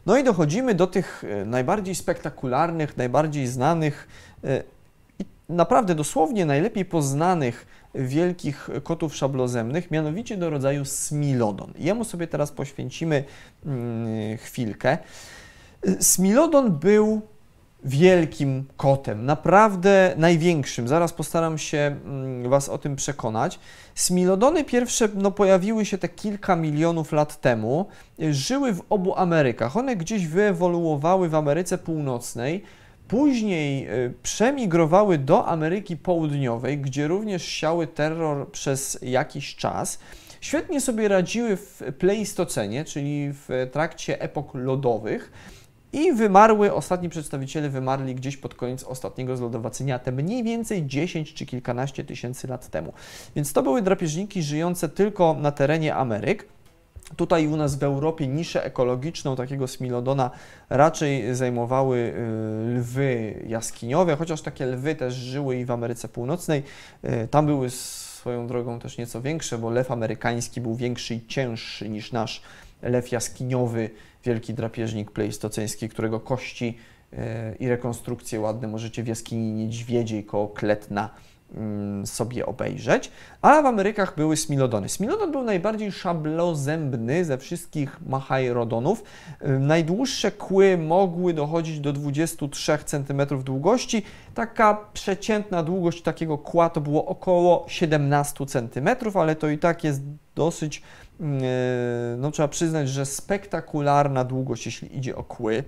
No i dochodzimy do tych najbardziej spektakularnych, najbardziej znanych i naprawdę dosłownie najlepiej poznanych wielkich kotów szablozemnych, mianowicie do rodzaju Smilodon. Jemu sobie teraz poświęcimy chwilkę. Smilodon był wielkim kotem, naprawdę największym. Zaraz postaram się Was o tym przekonać. Smilodony pierwsze pojawiły się te kilka milionów lat temu, żyły w obu Amerykach. One gdzieś wyewoluowały w Ameryce Północnej, później przemigrowały do Ameryki Południowej, gdzie również siały terror przez jakiś czas. Świetnie sobie radziły w Pleistocenie, czyli w trakcie epok lodowych. I ostatni przedstawiciele wymarli gdzieś pod koniec ostatniego zlodowacenia, te mniej więcej 10 czy kilkanaście tysięcy lat temu. Więc to były drapieżniki żyjące tylko na terenie Ameryk. Tutaj u nas w Europie niszę ekologiczną takiego Smilodona raczej zajmowały lwy jaskiniowe, chociaż takie lwy też żyły i w Ameryce Północnej. Tam były swoją drogą też nieco większe, bo lew amerykański był większy i cięższy niż nasz lew jaskiniowy, wielki drapieżnik pleistoceński, którego kości i rekonstrukcje ładne możecie w jaskini Niedźwiedziej koło Kletna sobie obejrzeć. A w Amerykach były Smilodony. Smilodon był najbardziej szablozębny ze wszystkich machairodonów. Najdłuższe kły mogły dochodzić do 23 cm długości. Taka przeciętna długość takiego kła to było około 17 cm, ale to i tak jest dosyć, trzeba przyznać, że spektakularna długość, jeśli idzie o kły.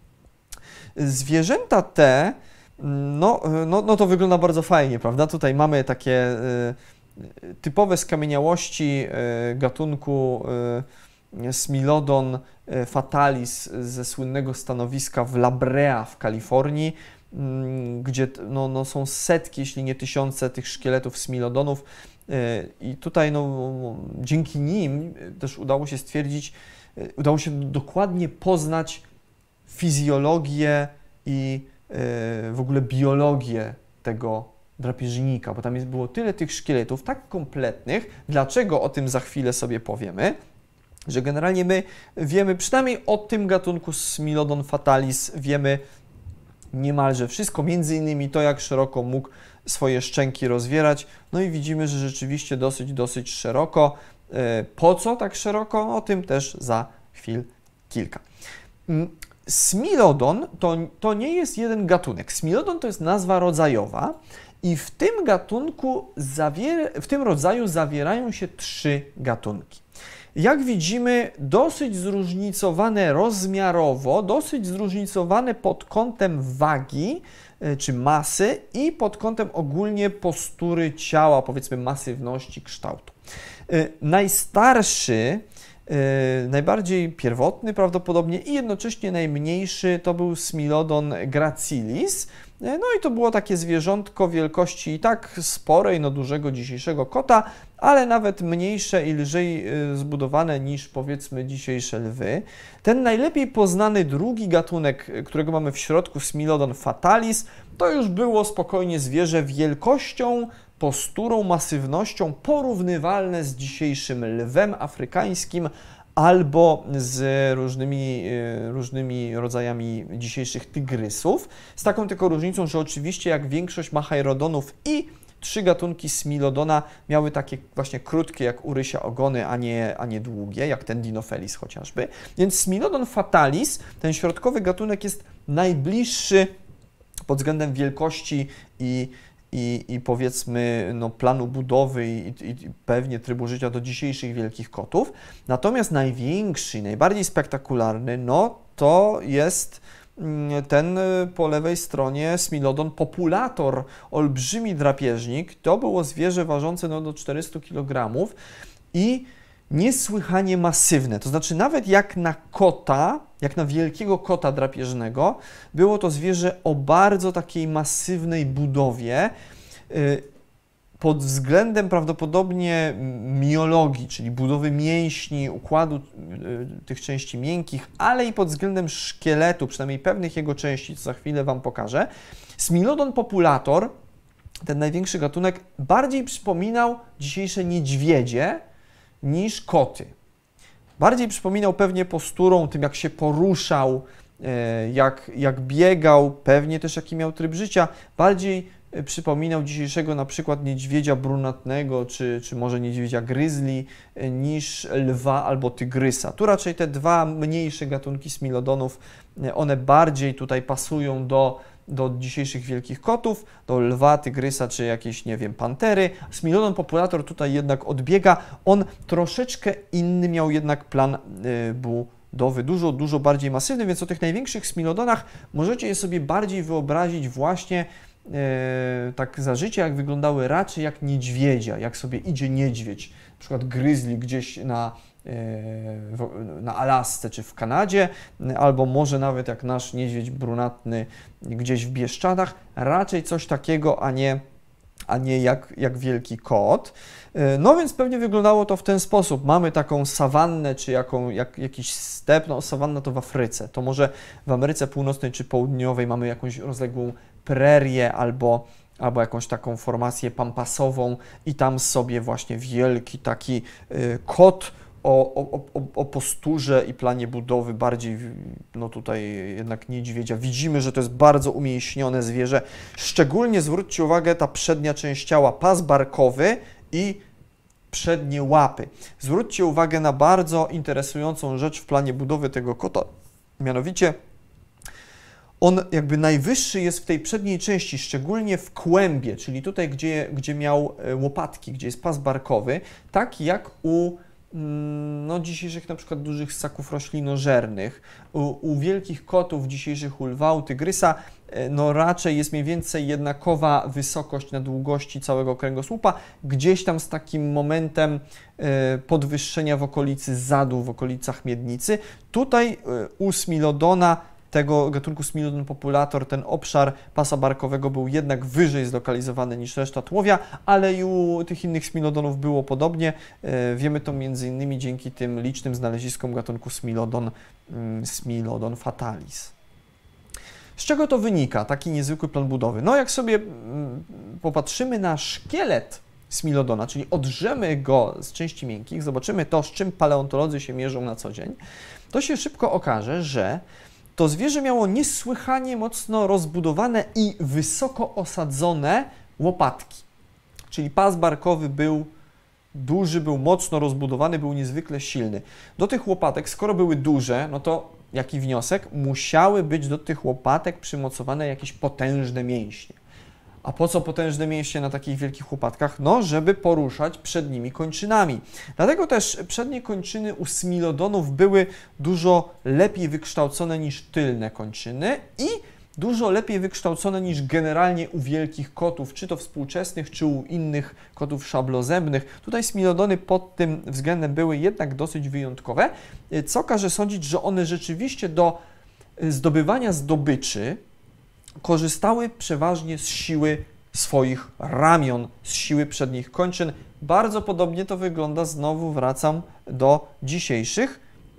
Zwierzęta te to wygląda bardzo fajnie, prawda? Tutaj mamy takie typowe skamieniałości gatunku Smilodon fatalis ze słynnego stanowiska w La Brea w Kalifornii, gdzie są setki, jeśli nie tysiące tych szkieletów Smilodonów i tutaj dzięki nim też udało się dokładnie poznać fizjologię i w ogóle biologię tego drapieżnika, bo tam było tyle tych szkieletów, tak kompletnych. Dlaczego? O tym za chwilę sobie powiemy, że generalnie my wiemy, przynajmniej o tym gatunku Smilodon fatalis wiemy niemalże wszystko, między innymi to, jak szeroko mógł swoje szczęki rozwierać. No i widzimy, że rzeczywiście dosyć szeroko. Po co tak szeroko? O tym też za chwil kilka. Smilodon to nie jest jeden gatunek. Smilodon to jest nazwa rodzajowa i w tym gatunku, w tym rodzaju zawierają się 3 gatunki. Jak widzimy, dosyć zróżnicowane rozmiarowo, dosyć zróżnicowane pod kątem wagi czy masy i pod kątem ogólnie postury ciała, powiedzmy masywności, kształtu. Najstarszy, najbardziej pierwotny prawdopodobnie i jednocześnie najmniejszy to był Smilodon gracilis. No i to było takie zwierzątko wielkości i tak sporej, dużego dzisiejszego kota, ale nawet mniejsze i lżej zbudowane niż powiedzmy dzisiejsze lwy. Ten najlepiej poznany drugi gatunek, którego mamy w środku, Smilodon fatalis, to już było spokojnie zwierzę wielkością, posturą, masywnością porównywalne z dzisiejszym lwem afrykańskim albo z różnymi rodzajami dzisiejszych tygrysów. Z taką tylko różnicą, że oczywiście jak większość machairodonów i 3 gatunki Smilodona miały takie właśnie krótkie jak u rysia ogony, a nie długie, jak ten Dinophelis chociażby. Więc Smilodon fatalis, ten środkowy gatunek, jest najbliższy pod względem wielkości i powiedzmy planu budowy i pewnie trybu życia do dzisiejszych wielkich kotów. Natomiast największy i najbardziej spektakularny to jest ten po lewej stronie Smilodon populator, olbrzymi drapieżnik. To było zwierzę ważące do 400 kg i niesłychanie masywne. To znaczy nawet jak na kota, jak na wielkiego kota drapieżnego, było to zwierzę o bardzo takiej masywnej budowie pod względem prawdopodobnie miologii, czyli budowy mięśni, układu tych części miękkich, ale i pod względem szkieletu, przynajmniej pewnych jego części, co za chwilę Wam pokażę. Smilodon populator, ten największy gatunek, bardziej przypominał dzisiejsze niedźwiedzie niż koty. Bardziej przypominał pewnie posturą, tym jak się poruszał, jak biegał, pewnie też jaki miał tryb życia. Bardziej przypominał dzisiejszego na przykład niedźwiedzia brunatnego, czy może niedźwiedzia gryzli, niż lwa albo tygrysa. Tu raczej te dwa mniejsze gatunki smilodonów, one bardziej tutaj pasują do dzisiejszych wielkich kotów, do lwa, tygrysa, czy jakieś, nie wiem, pantery. Smilodon populator tutaj jednak odbiega. On troszeczkę inny miał jednak plan budowy, dużo bardziej masywny, więc o tych największych smilodonach możecie je sobie bardziej wyobrazić właśnie tak za życia, jak wyglądały raczej jak niedźwiedzia, jak sobie idzie niedźwiedź, na przykład grizzly gdzieś na Alasce czy w Kanadzie, albo może nawet jak nasz niedźwiedź brunatny gdzieś w Bieszczadach, raczej coś takiego, a nie jak wielki kot. No więc pewnie wyglądało to w ten sposób. Mamy taką sawannę, czy jakiś step, no sawanna to w Afryce, to może w Ameryce Północnej czy Południowej mamy jakąś rozległą prerię albo jakąś taką formację pampasową i tam sobie właśnie wielki taki kot o posturze i planie budowy bardziej, no tutaj jednak niedźwiedzia. Widzimy, że to jest bardzo umięśnione zwierzę. Szczególnie zwróćcie uwagę, ta przednia część ciała, pas barkowy i przednie łapy. Zwróćcie uwagę na bardzo interesującą rzecz w planie budowy tego kota, mianowicie on jakby najwyższy jest w tej przedniej części, szczególnie w kłębie, czyli tutaj, gdzie miał łopatki, gdzie jest pas barkowy, tak jak u dzisiejszych na przykład dużych ssaków roślinożernych, u wielkich kotów dzisiejszych, u lwa, u tygrysa, no raczej jest mniej więcej jednakowa wysokość na długości całego kręgosłupa, gdzieś tam z takim momentem podwyższenia w okolicy zadu, w okolicach miednicy. Tutaj u smilodona, tego gatunku Smilodon populator, ten obszar pasa barkowego był jednak wyżej zlokalizowany niż reszta tułowia, ale i u tych innych smilodonów było podobnie. Wiemy to m.in. dzięki tym licznym znaleziskom gatunku Smilodon fatalis. Z czego to wynika, taki niezwykły plan budowy? No jak sobie popatrzymy na szkielet smilodona, czyli odrzemy go z części miękkich, zobaczymy to, z czym paleontolodzy się mierzą na co dzień, to się szybko okaże, że to zwierzę miało niesłychanie mocno rozbudowane i wysoko osadzone łopatki. Czyli pas barkowy był duży, był mocno rozbudowany, był niezwykle silny. Do tych łopatek, skoro były duże, no to jaki wniosek? Musiały być do tych łopatek przymocowane jakieś potężne mięśnie. A po co potężne mięśnie na takich wielkich łopatkach? No, żeby poruszać przednimi kończynami. Dlatego też przednie kończyny u smilodonów były dużo lepiej wykształcone niż tylne kończyny i dużo lepiej wykształcone niż generalnie u wielkich kotów, czy to współczesnych, czy u innych kotów szablozębnych. Tutaj smilodony pod tym względem były jednak dosyć wyjątkowe, co każe sądzić, że one rzeczywiście do zdobywania zdobyczy korzystały przeważnie z siły swoich ramion, z siły przednich kończyn. Bardzo podobnie to wygląda, znowu wracam do dzisiejszych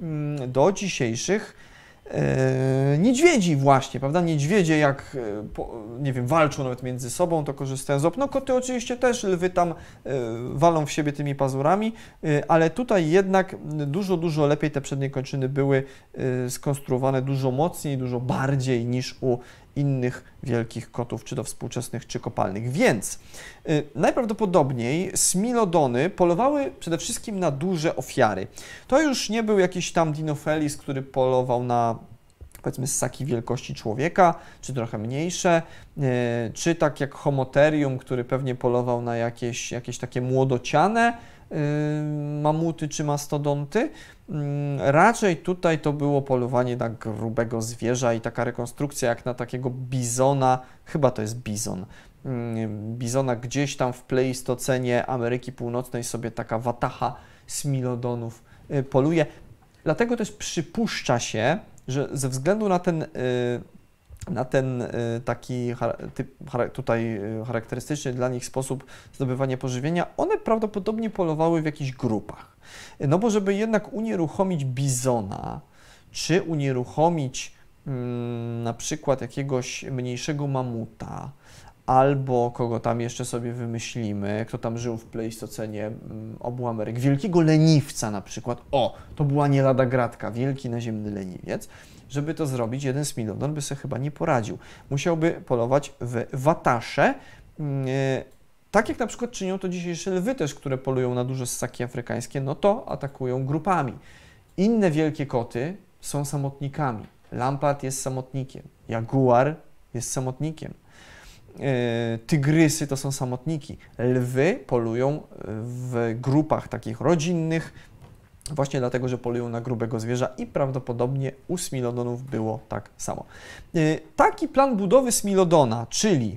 niedźwiedzi właśnie, prawda? Niedźwiedzie jak, nie wiem, walczą nawet między sobą, to korzystają z łap. No koty oczywiście też, lwy tam walą w siebie tymi pazurami, ale tutaj jednak dużo lepiej te przednie kończyny były skonstruowane, dużo mocniej, dużo bardziej niż u innych wielkich kotów, czy to współczesnych, czy kopalnych. Więc najprawdopodobniej smilodony polowały przede wszystkim na duże ofiary. To już nie był jakiś tam Dinophelis, który polował na, powiedzmy, ssaki wielkości człowieka, czy trochę mniejsze, czy tak jak Homotherium, który pewnie polował na jakieś takie młodociane mamuty czy mastodonty. Raczej tutaj to było polowanie na grubego zwierza i taka rekonstrukcja jak na takiego bizona, chyba to jest bizon, bizona gdzieś tam w Pleistocenie Ameryki Północnej sobie taka wataha smilodonów poluje. Dlatego też przypuszcza się, że ze względu na ten taki tutaj charakterystyczny dla nich sposób zdobywania pożywienia, one prawdopodobnie polowały w jakichś grupach. No bo żeby jednak unieruchomić bizona, czy unieruchomić na przykład jakiegoś mniejszego mamuta, albo kogo tam jeszcze sobie wymyślimy, kto tam żył w Pleistocenie obu Ameryk, wielkiego leniwca na przykład, to była nie lada gratka, wielki naziemny leniwiec. Żeby to zrobić, jeden smilodon by sobie chyba nie poradził. Musiałby polować w watasze, tak jak na przykład czynią to dzisiejsze lwy też, które polują na duże ssaki afrykańskie, no to atakują grupami. Inne wielkie koty są samotnikami. Lampart jest samotnikiem, jaguar jest samotnikiem, tygrysy to są samotniki. Lwy polują w grupach takich rodzinnych, właśnie dlatego, że polują na grubego zwierza i prawdopodobnie u smilodonów było tak samo. Taki plan budowy smilodona, czyli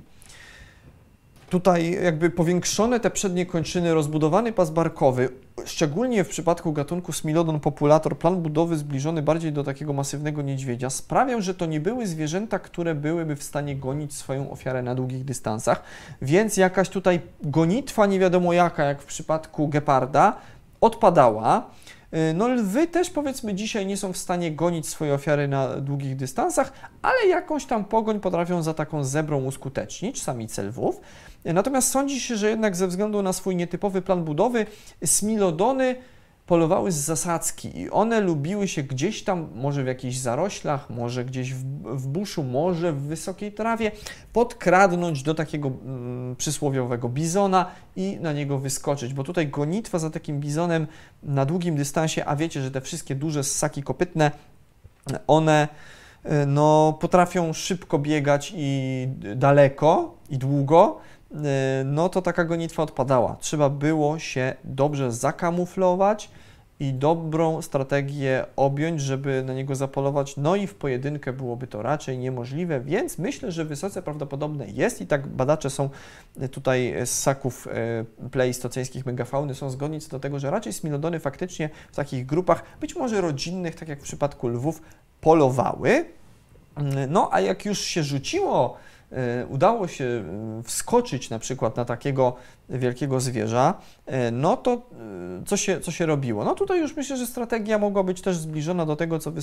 tutaj jakby powiększone te przednie kończyny, rozbudowany pas barkowy, szczególnie w przypadku gatunku Smilodon populator, plan budowy zbliżony bardziej do takiego masywnego niedźwiedzia, sprawiał, że to nie były zwierzęta, które byłyby w stanie gonić swoją ofiarę na długich dystansach, więc jakaś tutaj gonitwa nie wiadomo jaka, jak w przypadku geparda, odpadała. No lwy też powiedzmy dzisiaj nie są w stanie gonić swojej ofiary na długich dystansach, ale jakąś tam pogoń potrafią za taką zebrą uskutecznić, samice lwów. Natomiast sądzi się, że jednak ze względu na swój nietypowy plan budowy smilodony polowały z zasadzki i one lubiły się gdzieś tam, może w jakichś zaroślach, może gdzieś w buszu, może w wysokiej trawie, podkradnąć do takiego przysłowiowego bizona i na niego wyskoczyć, bo tutaj gonitwa za takim bizonem na długim dystansie, a wiecie, że te wszystkie duże ssaki kopytne, one no, potrafią szybko biegać i daleko i długo, no to taka gonitwa odpadała. Trzeba było się dobrze zakamuflować i dobrą strategię objąć, żeby na niego zapolować, no i w pojedynkę byłoby to raczej niemożliwe, więc myślę, że wysoce prawdopodobne jest i tak badacze są tutaj z ssaków pleistoceńskich megafauny są zgodni co do tego, że raczej smilodony faktycznie w takich grupach, być może rodzinnych, tak jak w przypadku lwów, polowały. No a jak już się rzuciło, udało się wskoczyć na przykład na takiego wielkiego zwierza, no to co się robiło? No tutaj już myślę, że strategia mogła być też zbliżona do tego, co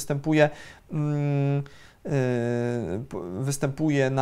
występuje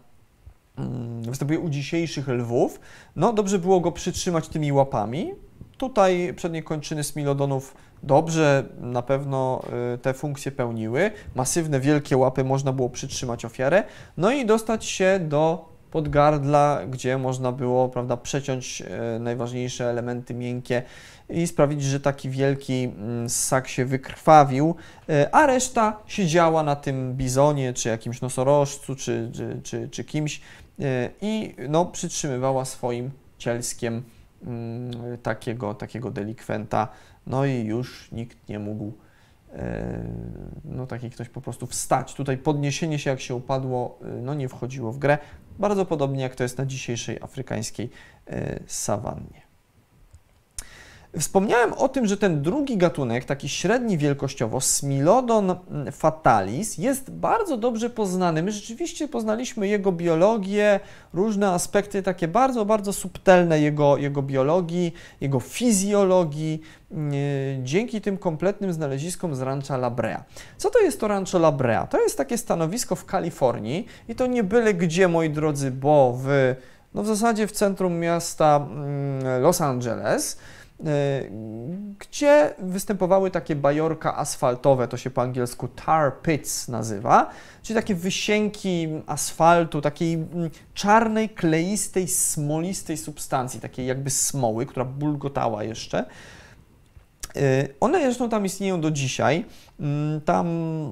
u dzisiejszych lwów. No dobrze było go przytrzymać tymi łapami. Tutaj przednie kończyny smilodonów dobrze na pewno te funkcje pełniły. Masywne, wielkie łapy można było przytrzymać ofiarę, no i dostać się do podgardla, gdzie można było, prawda, przeciąć najważniejsze elementy miękkie i sprawić, że taki wielki ssak się wykrwawił, a reszta siedziała na tym bizonie, czy jakimś nosorożcu, czy kimś i no, przytrzymywała swoim cielskiem takiego delikwenta, no i już nikt nie mógł, no taki ktoś po prostu wstać. Tutaj podniesienie się, jak się upadło, no nie wchodziło w grę, bardzo podobnie jak to jest na dzisiejszej afrykańskiej sawannie. Wspomniałem o tym, że ten drugi gatunek, taki średni wielkościowo, Smilodon fatalis, jest bardzo dobrze poznany. My rzeczywiście poznaliśmy jego biologię, różne aspekty takie bardzo, bardzo subtelne jego biologii, jego fizjologii, dzięki tym kompletnym znaleziskom z Rancha La Brea. Co to jest to Rancho La Brea? To jest takie stanowisko w Kalifornii i to nie byle gdzie, moi drodzy, bo w zasadzie w centrum miasta Los Angeles, gdzie występowały takie bajorka asfaltowe, to się po angielsku tar pits nazywa, czyli takie wysięki asfaltu, takiej czarnej, kleistej, smolistej substancji, takiej jakby smoły, która bulgotała jeszcze. One zresztą tam istnieją do dzisiaj. Tam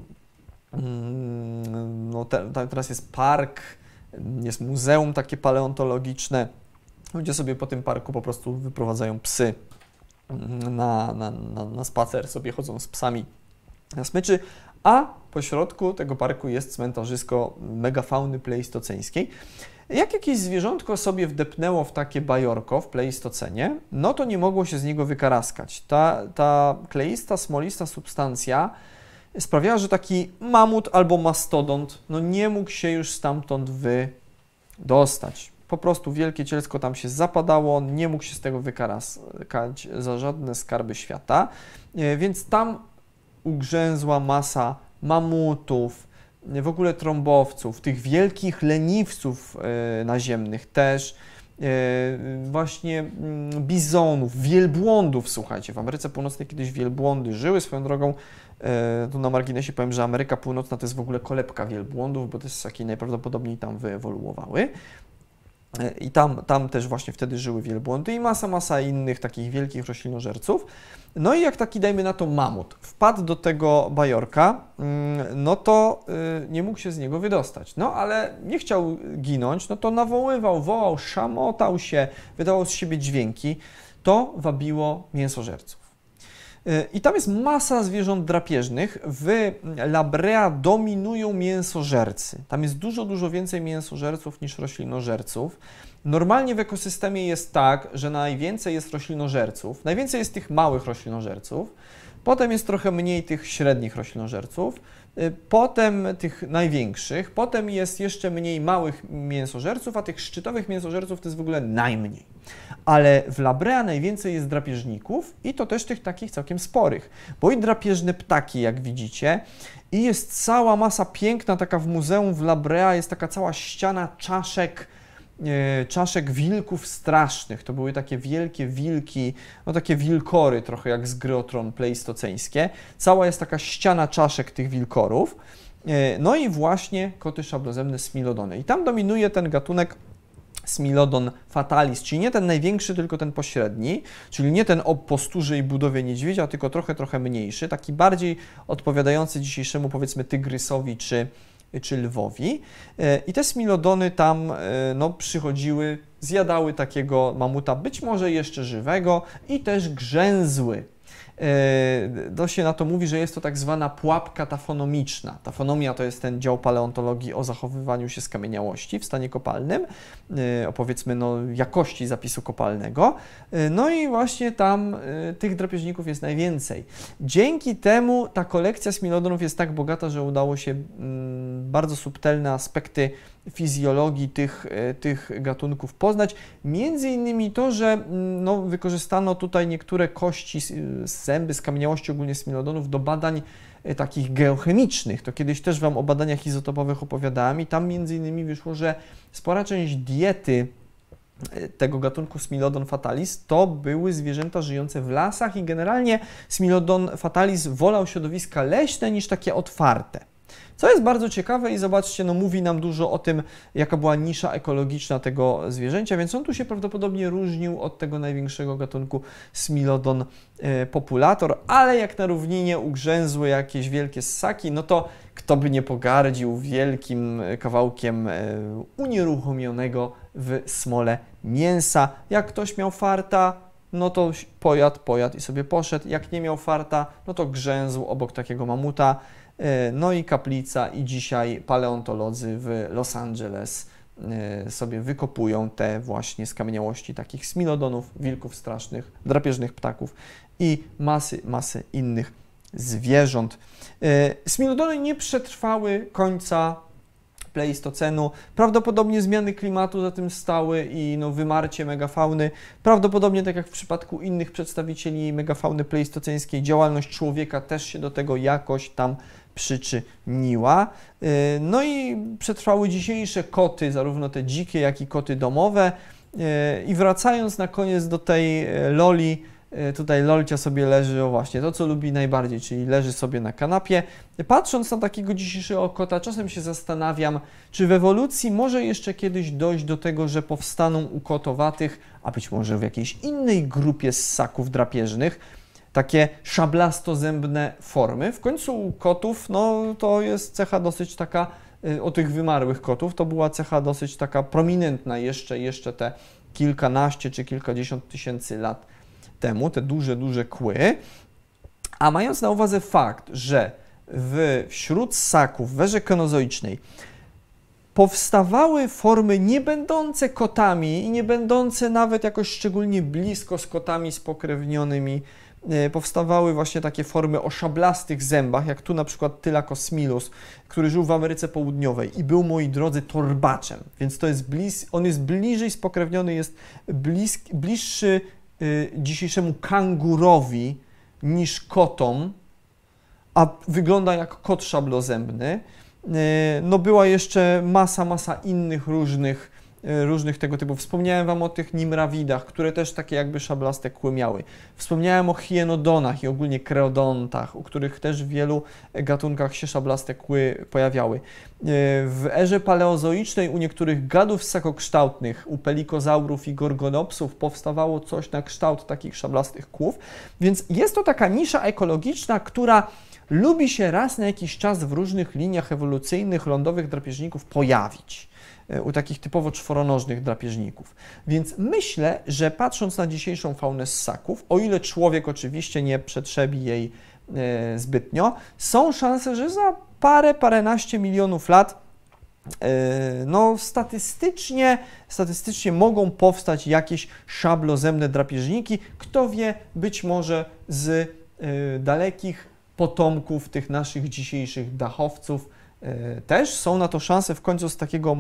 no teraz jest park, jest muzeum takie paleontologiczne. Ludzie sobie po tym parku po prostu wyprowadzają psy na spacer, sobie chodzą z psami na smyczy, a po środku tego parku jest cmentarzysko megafauny pleistoceńskiej. Jak jakieś zwierzątko sobie wdepnęło w takie bajorko w Pleistocenie, no to nie mogło się z niego wykaraskać. Ta kleista, smolista substancja sprawiała, że taki mamut albo mastodont no nie mógł się już stamtąd wydostać. Po prostu wielkie cielsko tam się zapadało, nie mógł się z tego wykaraskać za żadne skarby świata, więc tam ugrzęzła masa mamutów, w ogóle trąbowców, tych wielkich leniwców naziemnych też, właśnie bizonów, wielbłądów, słuchajcie, w Ameryce Północnej kiedyś wielbłądy żyły, swoją drogą, tu na marginesie powiem, że Ameryka Północna to jest w ogóle kolebka wielbłądów, bo to jest takie najprawdopodobniej tam wyewoluowały. I tam też właśnie wtedy żyły wielbłądy i masa innych takich wielkich roślinożerców. No i jak taki, dajmy na to, mamut wpadł do tego bajorka, no to nie mógł się z niego wydostać. No ale nie chciał ginąć, no to nawoływał, wołał, szamotał się, wydawał z siebie dźwięki. To wabiło mięsożerców. I tam jest masa zwierząt drapieżnych. W La Brea dominują mięsożercy. Tam jest dużo więcej mięsożerców niż roślinożerców. Normalnie w ekosystemie jest tak, że najwięcej jest roślinożerców, najwięcej jest tych małych roślinożerców, potem jest trochę mniej tych średnich roślinożerców, potem tych największych, potem jest jeszcze mniej małych mięsożerców, a tych szczytowych mięsożerców to jest w ogóle najmniej. Ale w La Brea najwięcej jest drapieżników i to też tych takich całkiem sporych, bo i drapieżne ptaki, jak widzicie, i jest cała masa piękna, taka w muzeum w La Brea jest taka cała ściana czaszek wilków strasznych. To były takie wielkie wilki, no takie wilkory, trochę jak z gry o Tron pleistoceńskie. Cała jest taka ściana czaszek tych wilkorów. No i właśnie koty szablozębne smilodony. I tam dominuje ten gatunek Smilodon fatalis, czyli nie ten największy, tylko ten pośredni, czyli nie ten o posturze i budowie niedźwiedzia, tylko trochę mniejszy, taki bardziej odpowiadający dzisiejszemu, powiedzmy, tygrysowi czy lwowi. I te smilodony tam no, przychodziły, zjadały takiego mamuta, być może jeszcze żywego, i też grzęzły. To się na to mówi, że jest to tak zwana pułapka tafonomiczna. Tafonomia to jest ten dział paleontologii o zachowywaniu się skamieniałości w stanie kopalnym, o, powiedzmy, no, jakości zapisu kopalnego. No i właśnie tam tych drapieżników jest najwięcej. Dzięki temu ta kolekcja smilodonów jest tak bogata, że udało się bardzo subtelne aspekty fizjologii tych gatunków poznać. Między innymi to, że no, wykorzystano tutaj niektóre kości, zęby, skamieniałości ogólnie smilodonów do badań takich geochemicznych. To kiedyś też Wam o badaniach izotopowych opowiadałem i tam między innymi wyszło, że spora część diety tego gatunku Smilodon fatalis to były zwierzęta żyjące w lasach i generalnie Smilodon fatalis wolał środowiska leśne niż takie otwarte. Co jest bardzo ciekawe i zobaczcie, no mówi nam dużo o tym, jaka była nisza ekologiczna tego zwierzęcia, więc on tu się prawdopodobnie różnił od tego największego gatunku Smilodon populator, ale jak na równinie ugrzęzły jakieś wielkie ssaki, no to kto by nie pogardził wielkim kawałkiem unieruchomionego w smole mięsa. Jak ktoś miał farta, no to pojadł i sobie poszedł. Jak nie miał farta, no to grzęzł obok takiego mamuta. No i kaplica, i dzisiaj paleontolodzy w Los Angeles sobie wykopują te właśnie skamieniałości takich smilodonów, wilków strasznych, drapieżnych ptaków i masy innych zwierząt. Smilodony nie przetrwały końca Pleistocenu. Prawdopodobnie zmiany klimatu za tym stały i no, wymarcie megafauny. Prawdopodobnie, tak jak w przypadku innych przedstawicieli megafauny pleistoceńskiej, działalność człowieka też się do tego jakoś tam przyczyniła. No i przetrwały dzisiejsze koty, zarówno te dzikie, jak i koty domowe. I wracając na koniec do tej Loli, tutaj Lolcia sobie leży, o właśnie, to co lubi najbardziej, czyli leży sobie na kanapie. Patrząc na takiego dzisiejszego kota, czasem się zastanawiam, czy w ewolucji może jeszcze kiedyś dojść do tego, że powstaną u kotowatych, a być może w jakiejś innej grupie ssaków drapieżnych, takie szablastozębne formy. W końcu u kotów, no to jest cecha dosyć taka, o tych wymarłych kotów, to była cecha dosyć taka prominentna jeszcze te kilkanaście czy kilkadziesiąt tysięcy lat temu, te duże kły. A mając na uwadze fakt, że wśród ssaków w erze kenozoicznej powstawały formy nie będące kotami i nie będące nawet jakoś szczególnie blisko z kotami spokrewnionymi, powstawały właśnie takie formy o szablastych zębach, jak tu na przykład Tylacosmilus, który żył w Ameryce Południowej i był, moi drodzy, torbaczem, więc to jest on jest bliżej spokrewniony, jest bliższy dzisiejszemu kangurowi niż kotom, a wygląda jak kot szablozębny. No była jeszcze masa innych różnych tego typu. Wspomniałem Wam o tych nimrawidach, które też takie jakby szablaste kły miały. Wspomniałem o hienodonach i ogólnie kreodontach, u których też w wielu gatunkach się szablaste kły pojawiały. W erze paleozoicznej u niektórych gadów ssakokształtnych, u pelikozaurów i gorgonopsów powstawało coś na kształt takich szablastych kłów, więc jest to taka nisza ekologiczna, która lubi się raz na jakiś czas w różnych liniach ewolucyjnych lądowych drapieżników pojawić, u takich typowo czworonożnych drapieżników. Więc myślę, że patrząc na dzisiejszą faunę ssaków, o ile człowiek oczywiście nie przetrzebi jej zbytnio, są szanse, że za paręnaście milionów lat no statystycznie mogą powstać jakieś szablozemne drapieżniki. Kto wie, być może z dalekich potomków tych naszych dzisiejszych dachowców też są na to szanse. W końcu z takiego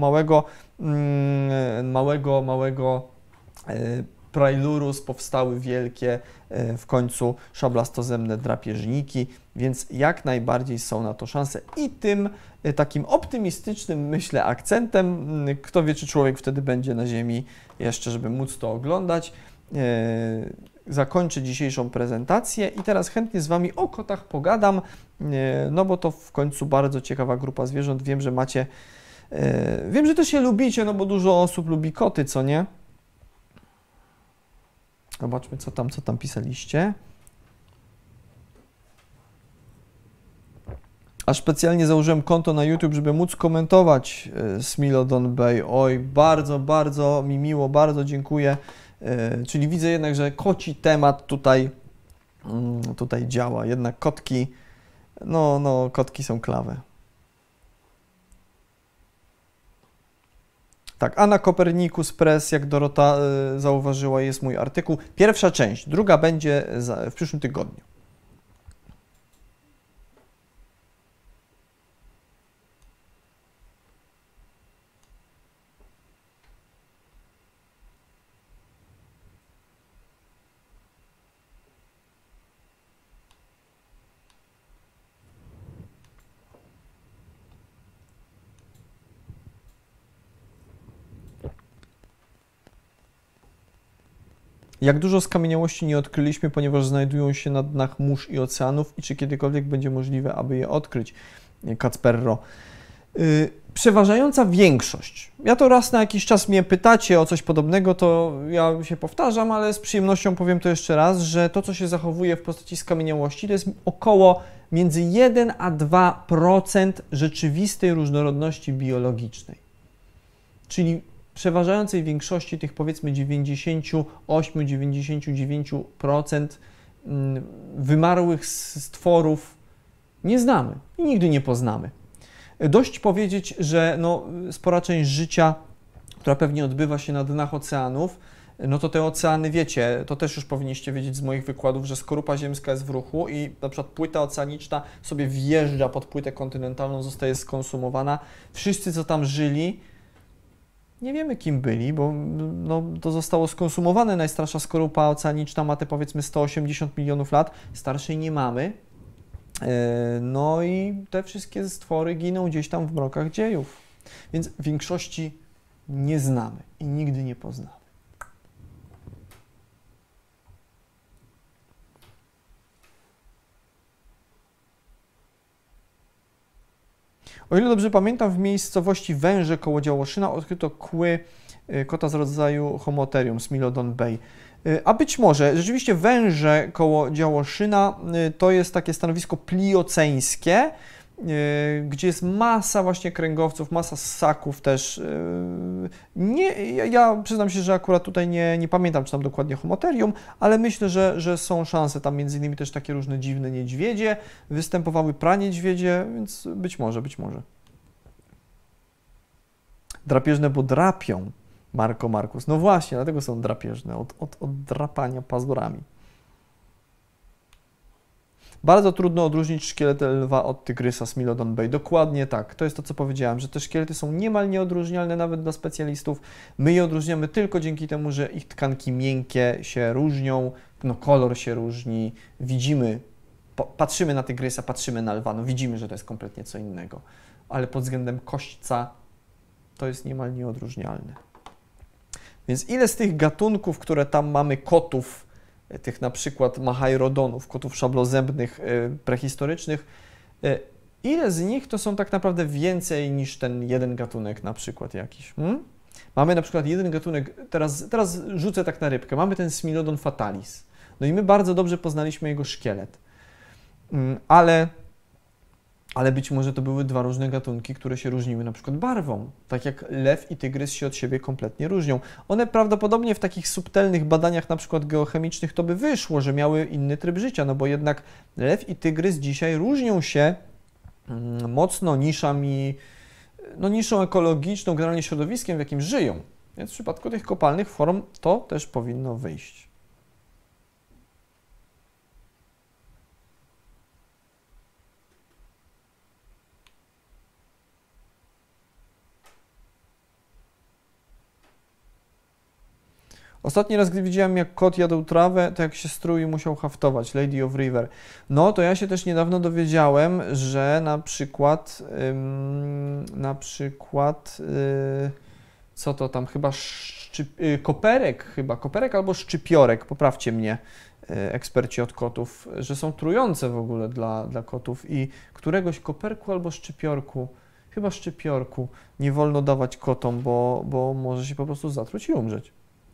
małego Prailurus powstały wielkie w końcu szablastozemne drapieżniki, więc jak najbardziej są na to szanse. I tym takim optymistycznym, myślę, akcentem, kto wie, czy człowiek wtedy będzie na Ziemi jeszcze, żeby móc to oglądać, zakończę dzisiejszą prezentację i teraz chętnie z Wami o kotach pogadam, no bo to w końcu bardzo ciekawa grupa zwierząt. Wiem, że macie, wiem, że też się lubicie, no bo dużo osób lubi koty, co nie? Zobaczmy, co tam pisaliście. A specjalnie założyłem konto na YouTube, żeby móc komentować Smilodon Bay. Oj, bardzo mi miło, bardzo dziękuję. Czyli widzę jednak, że koci temat tutaj działa. Jednak kotki, no kotki są klawe. Tak, Anna Kopernikus Press, jak Dorota zauważyła, jest mój artykuł. Pierwsza część, druga będzie w przyszłym tygodniu. Jak dużo skamieniałości nie odkryliśmy, ponieważ znajdują się na dnach mórz i oceanów i czy kiedykolwiek będzie możliwe, aby je odkryć? Kacperro. Przeważająca większość. Ja to raz na jakiś czas mnie pytacie o coś podobnego, to ja się powtarzam, ale z przyjemnością powiem to jeszcze raz, że to, co się zachowuje w postaci skamieniałości, to jest około między 1 a 2% rzeczywistej różnorodności biologicznej. Czyli przeważającej większości tych, powiedzmy, 98-99% wymarłych stworów nie znamy i nigdy nie poznamy. Dość powiedzieć, że no, spora część życia, która pewnie odbywa się na dnach oceanów, no to te oceany, wiecie, to też już powinniście wiedzieć z moich wykładów, że skorupa ziemska jest w ruchu i na przykład płyta oceaniczna sobie wjeżdża pod płytę kontynentalną, zostaje skonsumowana. Wszyscy, co tam żyli, nie wiemy, kim byli, bo no, to zostało skonsumowane. Najstarsza skorupa oceaniczna ma te, powiedzmy, 180 milionów lat, starszej nie mamy. No i te wszystkie stwory giną gdzieś tam w mrokach dziejów. Więc w większości nie znamy i nigdy nie poznamy. O ile dobrze pamiętam, w miejscowości Węże koło Działoszyna odkryto kły kota z rodzaju Homotherium, Smilodon Bay. A być może, rzeczywiście Węże koło Działoszyna to jest takie stanowisko plioceńskie, gdzie jest masa właśnie kręgowców, masa ssaków też. Ja przyznam się, że akurat tutaj nie pamiętam, czy tam dokładnie Homotherium, ale myślę, że są szanse. Tam między innymi też takie różne dziwne niedźwiedzie, występowały praniedźwiedzie, więc być może. Drapieżne, bo drapią, Markus. No właśnie, dlatego są drapieżne, od drapania pazurami. Bardzo trudno odróżnić szkielet lwa od tygrysa, Smilodon Bay. Dokładnie tak. To jest to, co powiedziałem, że te szkielety są niemal nieodróżnialne nawet dla specjalistów. My je odróżniamy tylko dzięki temu, że ich tkanki miękkie się różnią, no kolor się różni, widzimy patrzymy na tygrysa, patrzymy na lwa, no widzimy, że to jest kompletnie co innego. Ale pod względem kośćca to jest niemal nieodróżnialne. Więc ile z tych gatunków, które tam mamy, kotów, tych na przykład machajrodonów, kotów szablozębnych prehistorycznych, ile z nich to są tak naprawdę więcej niż ten jeden gatunek na przykład jakiś? Mamy na przykład jeden gatunek, teraz rzucę tak na rybkę, mamy ten Smilodon fatalis. No i my bardzo dobrze poznaliśmy jego szkielet. Ale być może to były dwa różne gatunki, które się różniły na przykład barwą. Tak jak lew i tygrys się od siebie kompletnie różnią. One prawdopodobnie w takich subtelnych badaniach na przykład geochemicznych to by wyszło, że miały inny tryb życia, no bo jednak lew i tygrys dzisiaj różnią się mocno niszami, no niszą ekologiczną, generalnie środowiskiem, w jakim żyją. Więc w przypadku tych kopalnych form to też powinno wyjść. Ostatni raz, gdy widziałem, jak kot jadł trawę, to jak się strój musiał haftować, Lady of River. No, to ja się też niedawno dowiedziałem, że na przykład co to tam, chyba koperek albo szczypiorek, poprawcie mnie, eksperci od kotów, że są trujące w ogóle dla kotów i któregoś koperku albo szczypiorku, chyba szczypiorku, nie wolno dawać kotom, bo może się po prostu zatruć i umrzeć.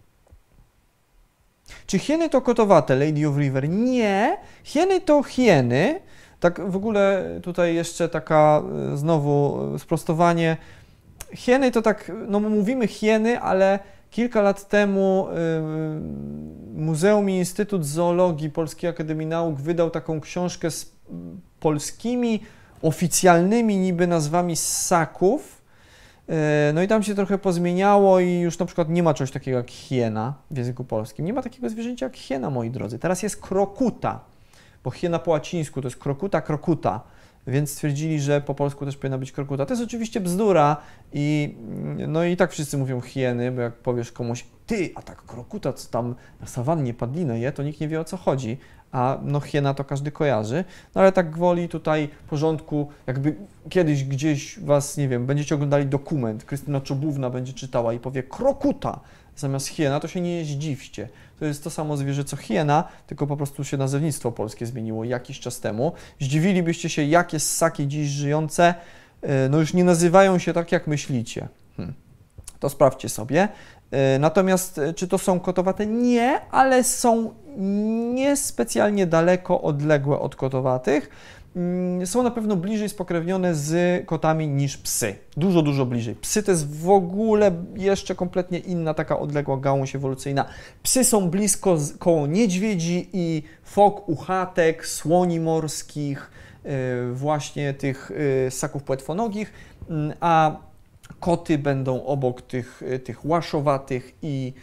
Czy hieny to kotowate, Lady of River? Nie, hieny to hieny. Tak w ogóle tutaj jeszcze taka znowu sprostowanie. Hieny to tak, no mówimy hieny, ale kilka lat temu Muzeum i Instytut Zoologii Polskiej Akademii Nauk wydał taką książkę z polskimi oficjalnymi niby nazwami ssaków. No i tam się trochę pozmieniało i już na przykład nie ma czegoś takiego jak hiena w języku polskim. Nie ma takiego zwierzęcia jak hiena, moi drodzy. Teraz jest krokuta, bo hiena po łacińsku to jest krokuta, więc stwierdzili, że po polsku też powinna być krokuta. To jest oczywiście bzdura no i tak wszyscy mówią hieny, bo jak powiesz komuś, ty, a tak krokuta, co tam na sawannie padlinę je, to nikt nie wie, o co chodzi. A no hiena to każdy kojarzy, no ale tak gwoli tutaj porządku, jakby kiedyś gdzieś was, nie wiem, będziecie oglądali dokument, Krystyna Czobówna będzie czytała i powie krokuta zamiast hiena, to się nie zdziwcie. To jest to samo zwierzę co hiena, tylko po prostu się nazewnictwo polskie zmieniło jakiś czas temu. Zdziwilibyście się, jakie ssaki dziś żyjące, no już nie nazywają się tak, jak myślicie. To sprawdźcie sobie. Natomiast czy to są kotowate? Nie, ale są niespecjalnie daleko odległe od kotowatych. Są na pewno bliżej spokrewnione z kotami niż psy. Dużo, dużo bliżej. Psy to jest w ogóle jeszcze kompletnie inna taka odległa gałąź ewolucyjna. Psy są blisko koło niedźwiedzi i fok, uchatek, słoni morskich, właśnie tych ssaków płetwonogich, a koty będą obok tych łaszowatych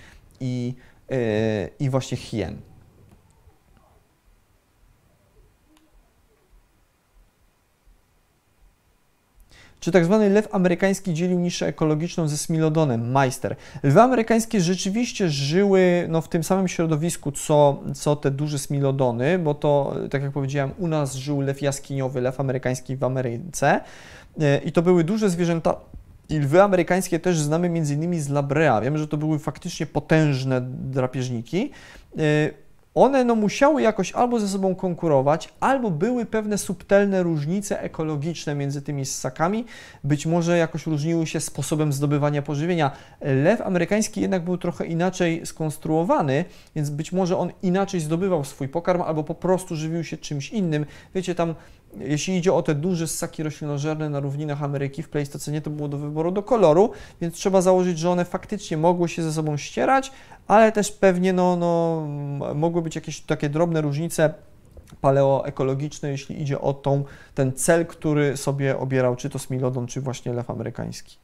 i właśnie hien. Czy tak zwany lew amerykański dzielił niszę ekologiczną ze Smilodonem? Majster. Lwy amerykańskie rzeczywiście żyły no, w tym samym środowisku, co te duże Smilodony, bo to, tak jak powiedziałem, u nas żył lew jaskiniowy, lew amerykański w Ameryce i to były duże zwierzęta. I lwy amerykańskie też znamy m.in. z Labrea. Wiemy, że to były faktycznie potężne drapieżniki. One no, musiały jakoś albo ze sobą konkurować, albo były pewne subtelne różnice ekologiczne między tymi ssakami. Być może jakoś różniły się sposobem zdobywania pożywienia. Lew amerykański jednak był trochę inaczej skonstruowany, więc być może on inaczej zdobywał swój pokarm, albo po prostu żywił się czymś innym. Wiecie, tam jeśli idzie o te duże ssaki roślinożerne na równinach Ameryki w Pleistocenie, to było do wyboru do koloru, więc trzeba założyć, że one faktycznie mogły się ze sobą ścierać, ale też pewnie mogły być jakieś takie drobne różnice paleoekologiczne, jeśli idzie o ten cel, który sobie obierał, czy to Smilodon, czy właśnie lew amerykański.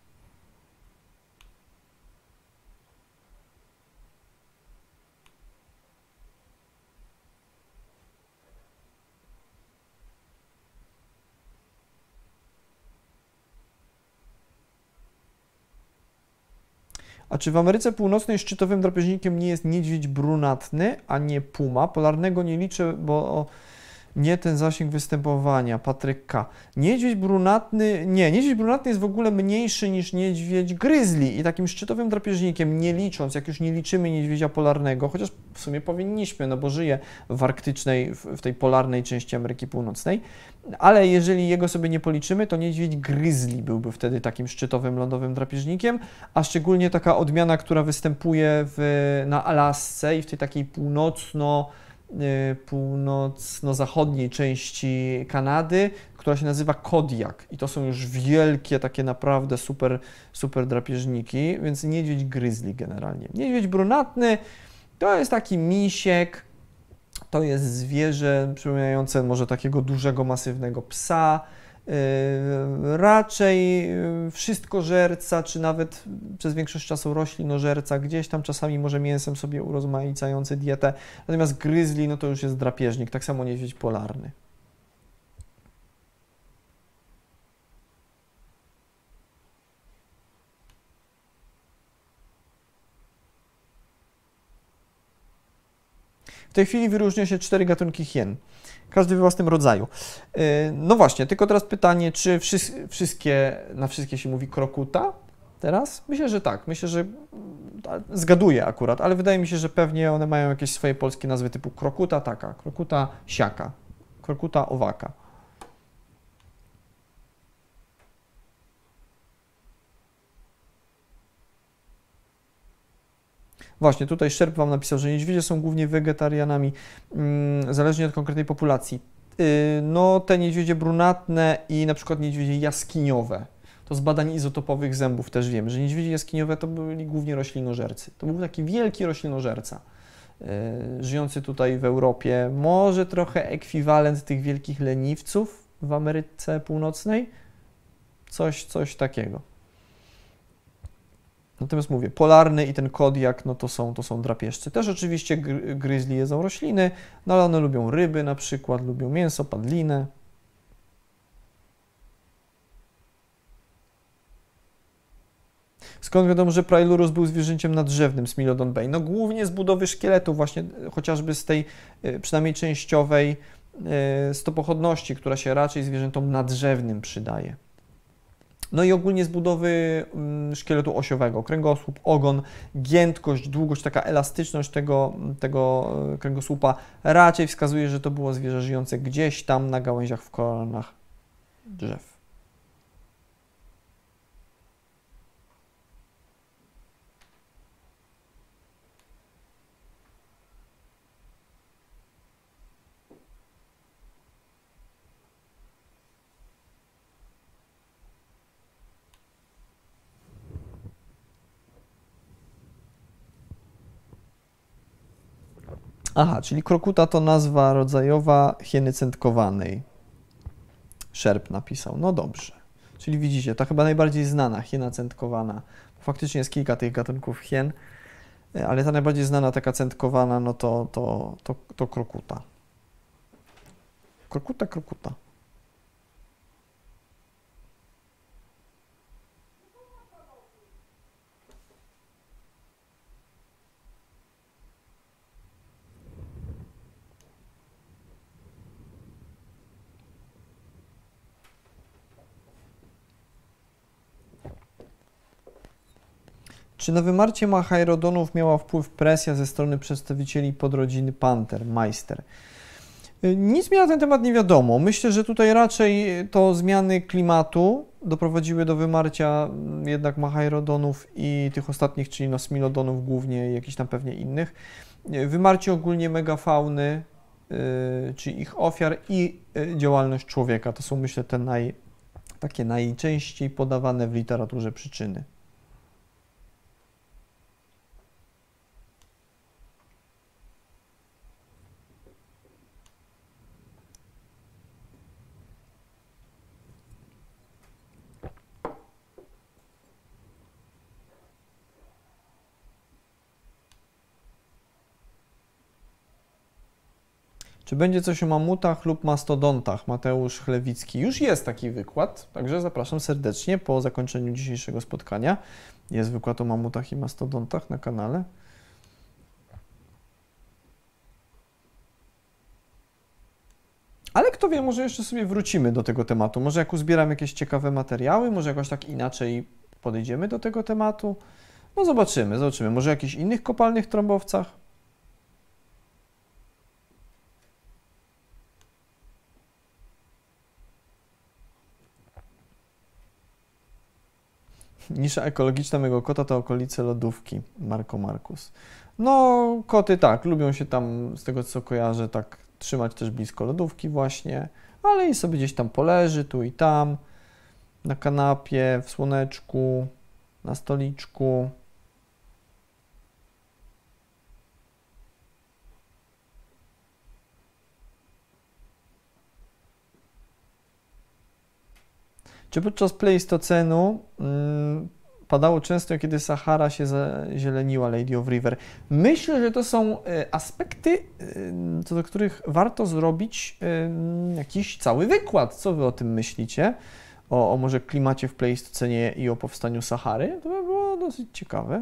A czy w Ameryce Północnej szczytowym drapieżnikiem nie jest niedźwiedź brunatny, a nie puma? Polarnego nie liczę, bo Nie ten zasięg występowania, Patryk K. Niedźwiedź brunatny, nie, niedźwiedź brunatny jest w ogóle mniejszy niż niedźwiedź gryzli i takim szczytowym drapieżnikiem, nie licząc, jak już nie liczymy niedźwiedzia polarnego, chociaż w sumie powinniśmy, no bo żyje w arktycznej, w tej polarnej części Ameryki Północnej, ale jeżeli jego sobie nie policzymy, to niedźwiedź gryzli byłby wtedy takim szczytowym lądowym drapieżnikiem, a szczególnie taka odmiana, która występuje na Alasce i w tej takiej północno-zachodniej części Kanady, która się nazywa Kodiak. I to są już wielkie, takie naprawdę super drapieżniki, więc niedźwiedź gryzli generalnie. Niedźwiedź brunatny to jest taki misiek, to jest zwierzę przypominające może takiego dużego, masywnego psa, raczej wszystkożerca, czy nawet przez większość czasu roślinożerca, gdzieś tam czasami może mięsem sobie urozmaicający dietę, natomiast gryzli, no to już jest drapieżnik, tak samo niedźwiedź polarny. W tej chwili wyróżnia się 4 gatunki hien, każdy we własnym rodzaju. No właśnie, tylko teraz pytanie, czy na wszystkie się mówi krokuta teraz? Myślę, że tak. Myślę, że zgaduję akurat, ale wydaje mi się, że pewnie one mają jakieś swoje polskie nazwy typu krokuta taka, krokuta siaka, krokuta owaka. Właśnie, tutaj Szerb Wam napisał, że niedźwiedzie są głównie wegetarianami, zależnie od konkretnej populacji. No, te niedźwiedzie brunatne i na przykład niedźwiedzie jaskiniowe, to z badań izotopowych zębów też wiemy, że niedźwiedzie jaskiniowe to byli głównie roślinożercy. To był taki wielki roślinożerca, żyjący tutaj w Europie, może trochę ekwiwalent tych wielkich leniwców w Ameryce Północnej, coś takiego. Natomiast mówię, polarny i ten kodiak, no to są drapieżcy. Też oczywiście gryzli jedzą rośliny, no ale one lubią ryby na przykład, lubią mięso, padlinę. Skąd wiadomo, że Prailurus był zwierzęciem nadrzewnym Smilodon Bay? No głównie z budowy szkieletu, właśnie chociażby z tej przynajmniej częściowej stopochodności, która się raczej zwierzętom nadrzewnym przydaje. No i ogólnie z budowy szkieletu osiowego, kręgosłup, ogon, giętkość, długość, taka elastyczność tego kręgosłupa raczej wskazuje, że to było zwierzę żyjące gdzieś tam na gałęziach, w koronach drzew. Aha, czyli krokuta to nazwa rodzajowa hieny centkowanej. Szerb napisał. No dobrze. Czyli widzicie, to chyba najbardziej znana hiena centkowana. Faktycznie jest kilka tych gatunków hien, ale ta najbardziej znana, taka centkowana, no to krokuta. Krokuta. Czy na wymarcie machairodonów miała wpływ presja ze strony przedstawicieli podrodziny panter, Meister? Nic mi na ten temat nie wiadomo. Myślę, że tutaj raczej to zmiany klimatu doprowadziły do wymarcia jednak machairodonów i tych ostatnich, czyli no smilodonów głównie i jakichś tam pewnie innych. Wymarcie ogólnie megafauny, czyli ich ofiar i działalność człowieka. To są, myślę, te takie najczęściej podawane w literaturze przyczyny. Czy będzie coś o mamutach lub mastodontach? Mateusz Chlewicki. Już jest taki wykład, także zapraszam serdecznie po zakończeniu dzisiejszego spotkania. Jest wykład o mamutach i mastodontach na kanale. Ale kto wie, może jeszcze sobie wrócimy do tego tematu. Może jak uzbieram jakieś ciekawe materiały, może jakoś tak inaczej podejdziemy do tego tematu. No zobaczymy, zobaczymy. Może o jakichś innych kopalnych trąbowcach? Nisza ekologiczna mego kota to okolice lodówki, Marco Markus. No, koty tak, lubią się tam, z tego co kojarzę, tak trzymać też blisko lodówki właśnie, ale i sobie gdzieś tam poleży, tu i tam, na kanapie, w słoneczku, na stoliczku. Czy podczas Pleistocenu padało często, kiedy Sahara się zazieleniła, Lady of River? Myślę, że to są aspekty, co do których warto zrobić jakiś cały wykład. Co wy o tym myślicie? O może klimacie w Pleistocenie i o powstaniu Sahary? To by było dosyć ciekawe.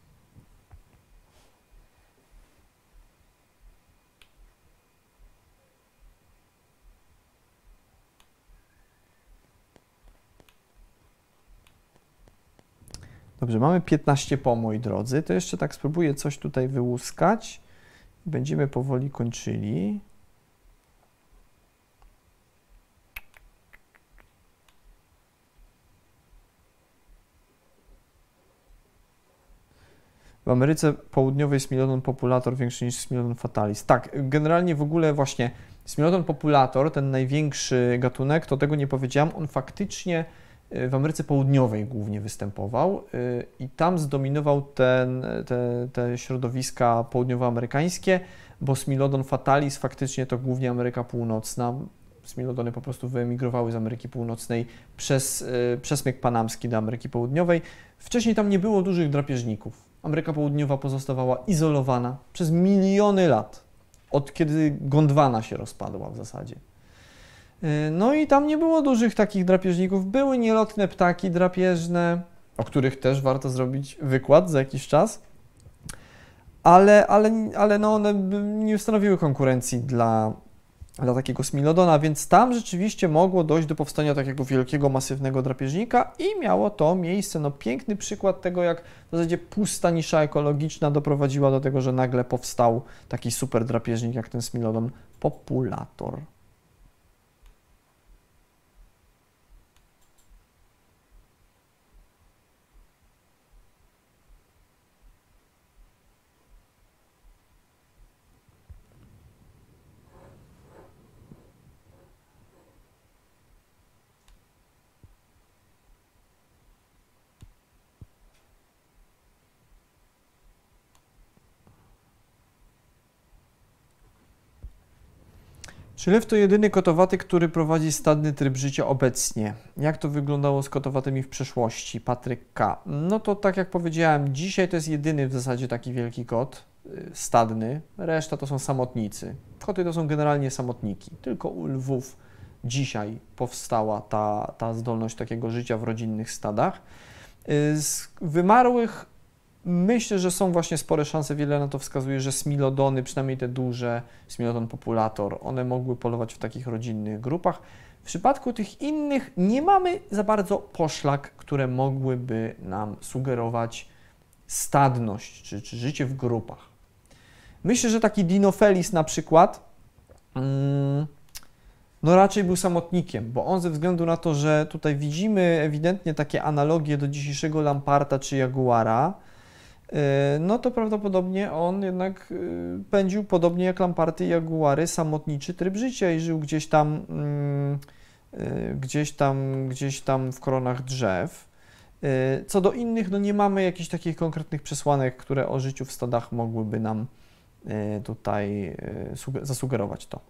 Dobrze, mamy 15 po, moi drodzy. To jeszcze tak spróbuję coś tutaj wyłuskać. Będziemy powoli kończyli. W Ameryce Południowej Smilodon populator większy niż Smilodon fatalis. Tak, generalnie w ogóle właśnie Smilodon populator, ten największy gatunek, to tego nie powiedziałam, on faktycznie w Ameryce Południowej głównie występował i tam zdominował te środowiska południowoamerykańskie, bo Smilodon fatalis faktycznie to głównie Ameryka Północna. Smilodony po prostu wyemigrowały z Ameryki Północnej przez przesmyk panamski do Ameryki Południowej. Wcześniej tam nie było dużych drapieżników. Ameryka Południowa pozostawała izolowana przez miliony lat, od kiedy Gondwana się rozpadła w zasadzie. No i tam nie było dużych takich drapieżników. Były nielotne ptaki drapieżne, o których też warto zrobić wykład za jakiś czas, ale no one nie stanowiły konkurencji dla takiego Smilodona, więc tam rzeczywiście mogło dojść do powstania takiego wielkiego, masywnego drapieżnika i miało to miejsce. No piękny przykład tego, jak w zasadzie pusta nisza ekologiczna doprowadziła do tego, że nagle powstał taki super drapieżnik jak ten Smilodon populator. Czy lew to jedyny kotowaty, który prowadzi stadny tryb życia obecnie? Jak to wyglądało z kotowatymi w przeszłości? Patryk K. No to tak jak powiedziałem, dzisiaj to jest jedyny w zasadzie taki wielki kot stadny, reszta to są samotnicy. Koty to są generalnie samotniki, tylko u lwów dzisiaj powstała ta zdolność takiego życia w rodzinnych stadach. Z wymarłych myślę, że są właśnie spore szanse, wiele na to wskazuje, że smilodony, przynajmniej te duże, smilodon populator, one mogły polować w takich rodzinnych grupach. W przypadku tych innych nie mamy za bardzo poszlak, które mogłyby nam sugerować stadność czy życie w grupach. Myślę, że taki Dinofelis na przykład no raczej był samotnikiem, bo on ze względu na to, że tutaj widzimy ewidentnie takie analogie do dzisiejszego lamparta czy jaguara, no to prawdopodobnie on jednak pędził podobnie jak lamparty i jaguary samotniczy tryb życia i żył gdzieś tam w koronach drzew. Co do innych, no nie mamy jakichś takich konkretnych przesłanek, które o życiu w stadach mogłyby nam tutaj zasugerować to.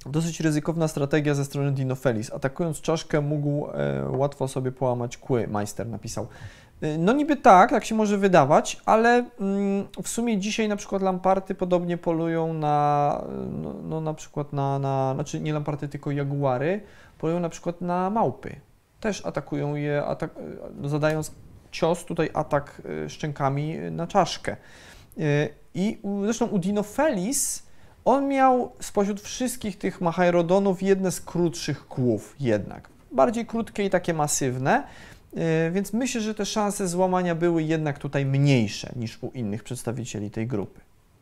Dosyć ryzykowna strategia ze strony Dinophelis. Atakując czaszkę mógł łatwo sobie połamać kły, Majster napisał. No niby tak, tak się może wydawać, ale w sumie dzisiaj na przykład lamparty podobnie polują na, no na przykład znaczy nie lamparty, tylko jaguary, polują na przykład na małpy. Też atakują je, zadając cios, tutaj atak szczękami na czaszkę. I zresztą u Dinophelis on miał spośród wszystkich tych Machairodonów jedne z krótszych kłów jednak. Bardziej krótkie i takie masywne, więc myślę, że te szanse złamania były jednak tutaj mniejsze niż u innych przedstawicieli tej grupy.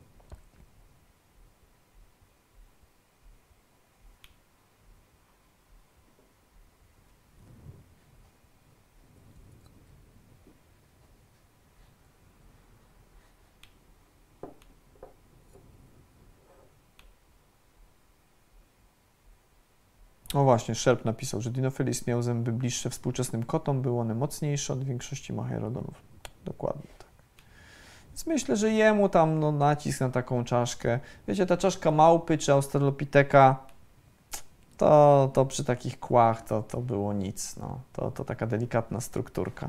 No właśnie, Sherp napisał, że Dinophelis miał zęby bliższe współczesnym kotom, były one mocniejsze od większości Machairodonów. Dokładnie tak. Więc myślę, że jemu tam nacisk na taką czaszkę. Wiecie, ta czaszka małpy czy Australopitheka, to przy takich kłach to było nic. No. To taka delikatna strukturka.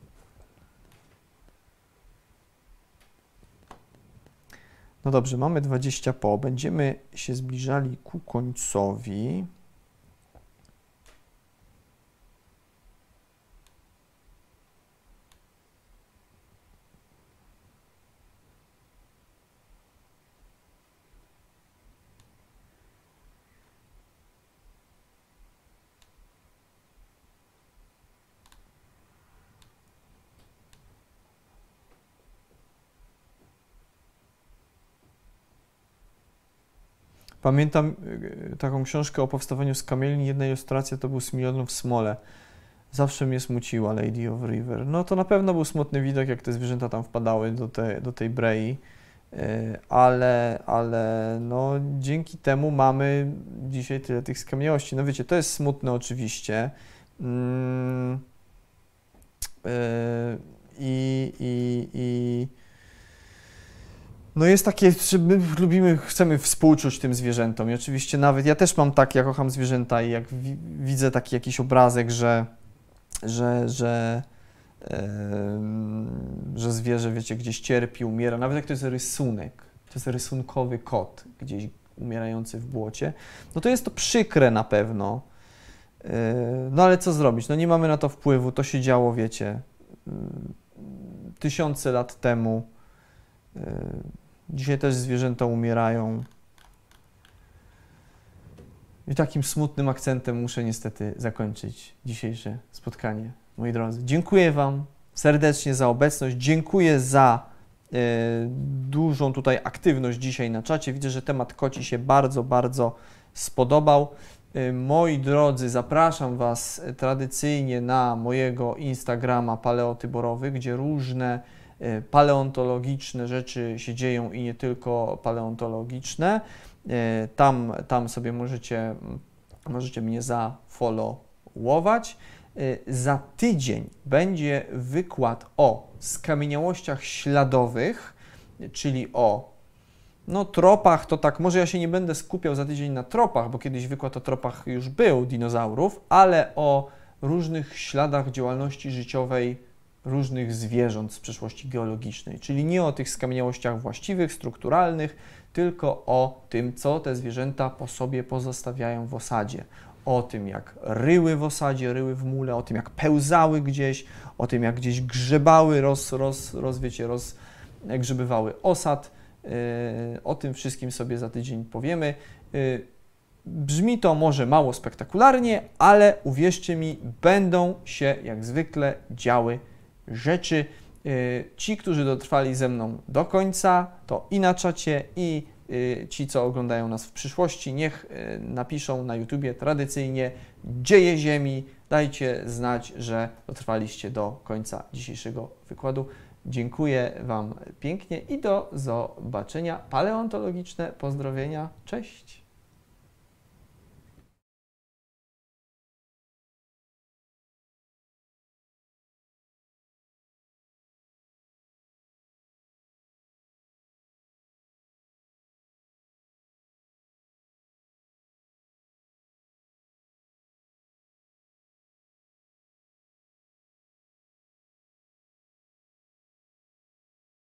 No dobrze, mamy 20 po. Będziemy się zbliżali ku końcowi. Pamiętam taką książkę o powstawaniu skamielin. Jedna ilustracja to był Smilodon w smole. Zawsze mnie smuciła Lady of River. No to na pewno był smutny widok, jak te zwierzęta tam wpadały do tej brei, ale no, dzięki temu mamy dzisiaj tyle tych skamieniałości. No wiecie, to jest smutne oczywiście. No jest takie, że my chcemy współczuć tym zwierzętom i oczywiście nawet, ja też mam tak, ja kocham zwierzęta i jak widzę taki jakiś obrazek, że zwierzę, wiecie, gdzieś cierpi, umiera, nawet jak to jest rysunek, to jest rysunkowy kot gdzieś umierający w błocie, no to jest to przykre na pewno, no ale co zrobić, no nie mamy na to wpływu, to się działo, wiecie, tysiące lat temu. Dzisiaj też zwierzęta umierają. I takim smutnym akcentem muszę niestety zakończyć dzisiejsze spotkanie. Moi drodzy, dziękuję Wam serdecznie za obecność. Dziękuję za dużą tutaj aktywność dzisiaj na czacie. Widzę, że temat koci się bardzo, bardzo spodobał. Moi drodzy, zapraszam Was tradycyjnie na mojego Instagrama Paleotyborowy, gdzie różne paleontologiczne rzeczy się dzieją i nie tylko paleontologiczne. Tam sobie możecie mnie zafollowować. Za tydzień będzie wykład o skamieniałościach śladowych, czyli o tropach, to tak, może ja się nie będę skupiał za tydzień na tropach, bo kiedyś wykład o tropach już był dinozaurów, ale o różnych śladach działalności życiowej różnych zwierząt z przeszłości geologicznej, czyli nie o tych skamieniałościach właściwych, strukturalnych, tylko o tym, co te zwierzęta po sobie pozostawiają w osadzie. O tym, jak ryły w osadzie, ryły w mule, o tym, jak pełzały gdzieś, o tym, jak gdzieś grzebały, rozgrzebywały osad. O tym wszystkim sobie za tydzień powiemy. Brzmi to może mało spektakularnie, ale uwierzcie mi, będą się jak zwykle działy rzeczy. Ci, którzy dotrwali ze mną do końca, to i na czacie, i ci, co oglądają nas w przyszłości, niech napiszą na YouTubie tradycyjnie Dzieje Ziemi. Dajcie znać, że dotrwaliście do końca dzisiejszego wykładu. Dziękuję Wam pięknie i do zobaczenia. Paleontologiczne pozdrowienia. Cześć!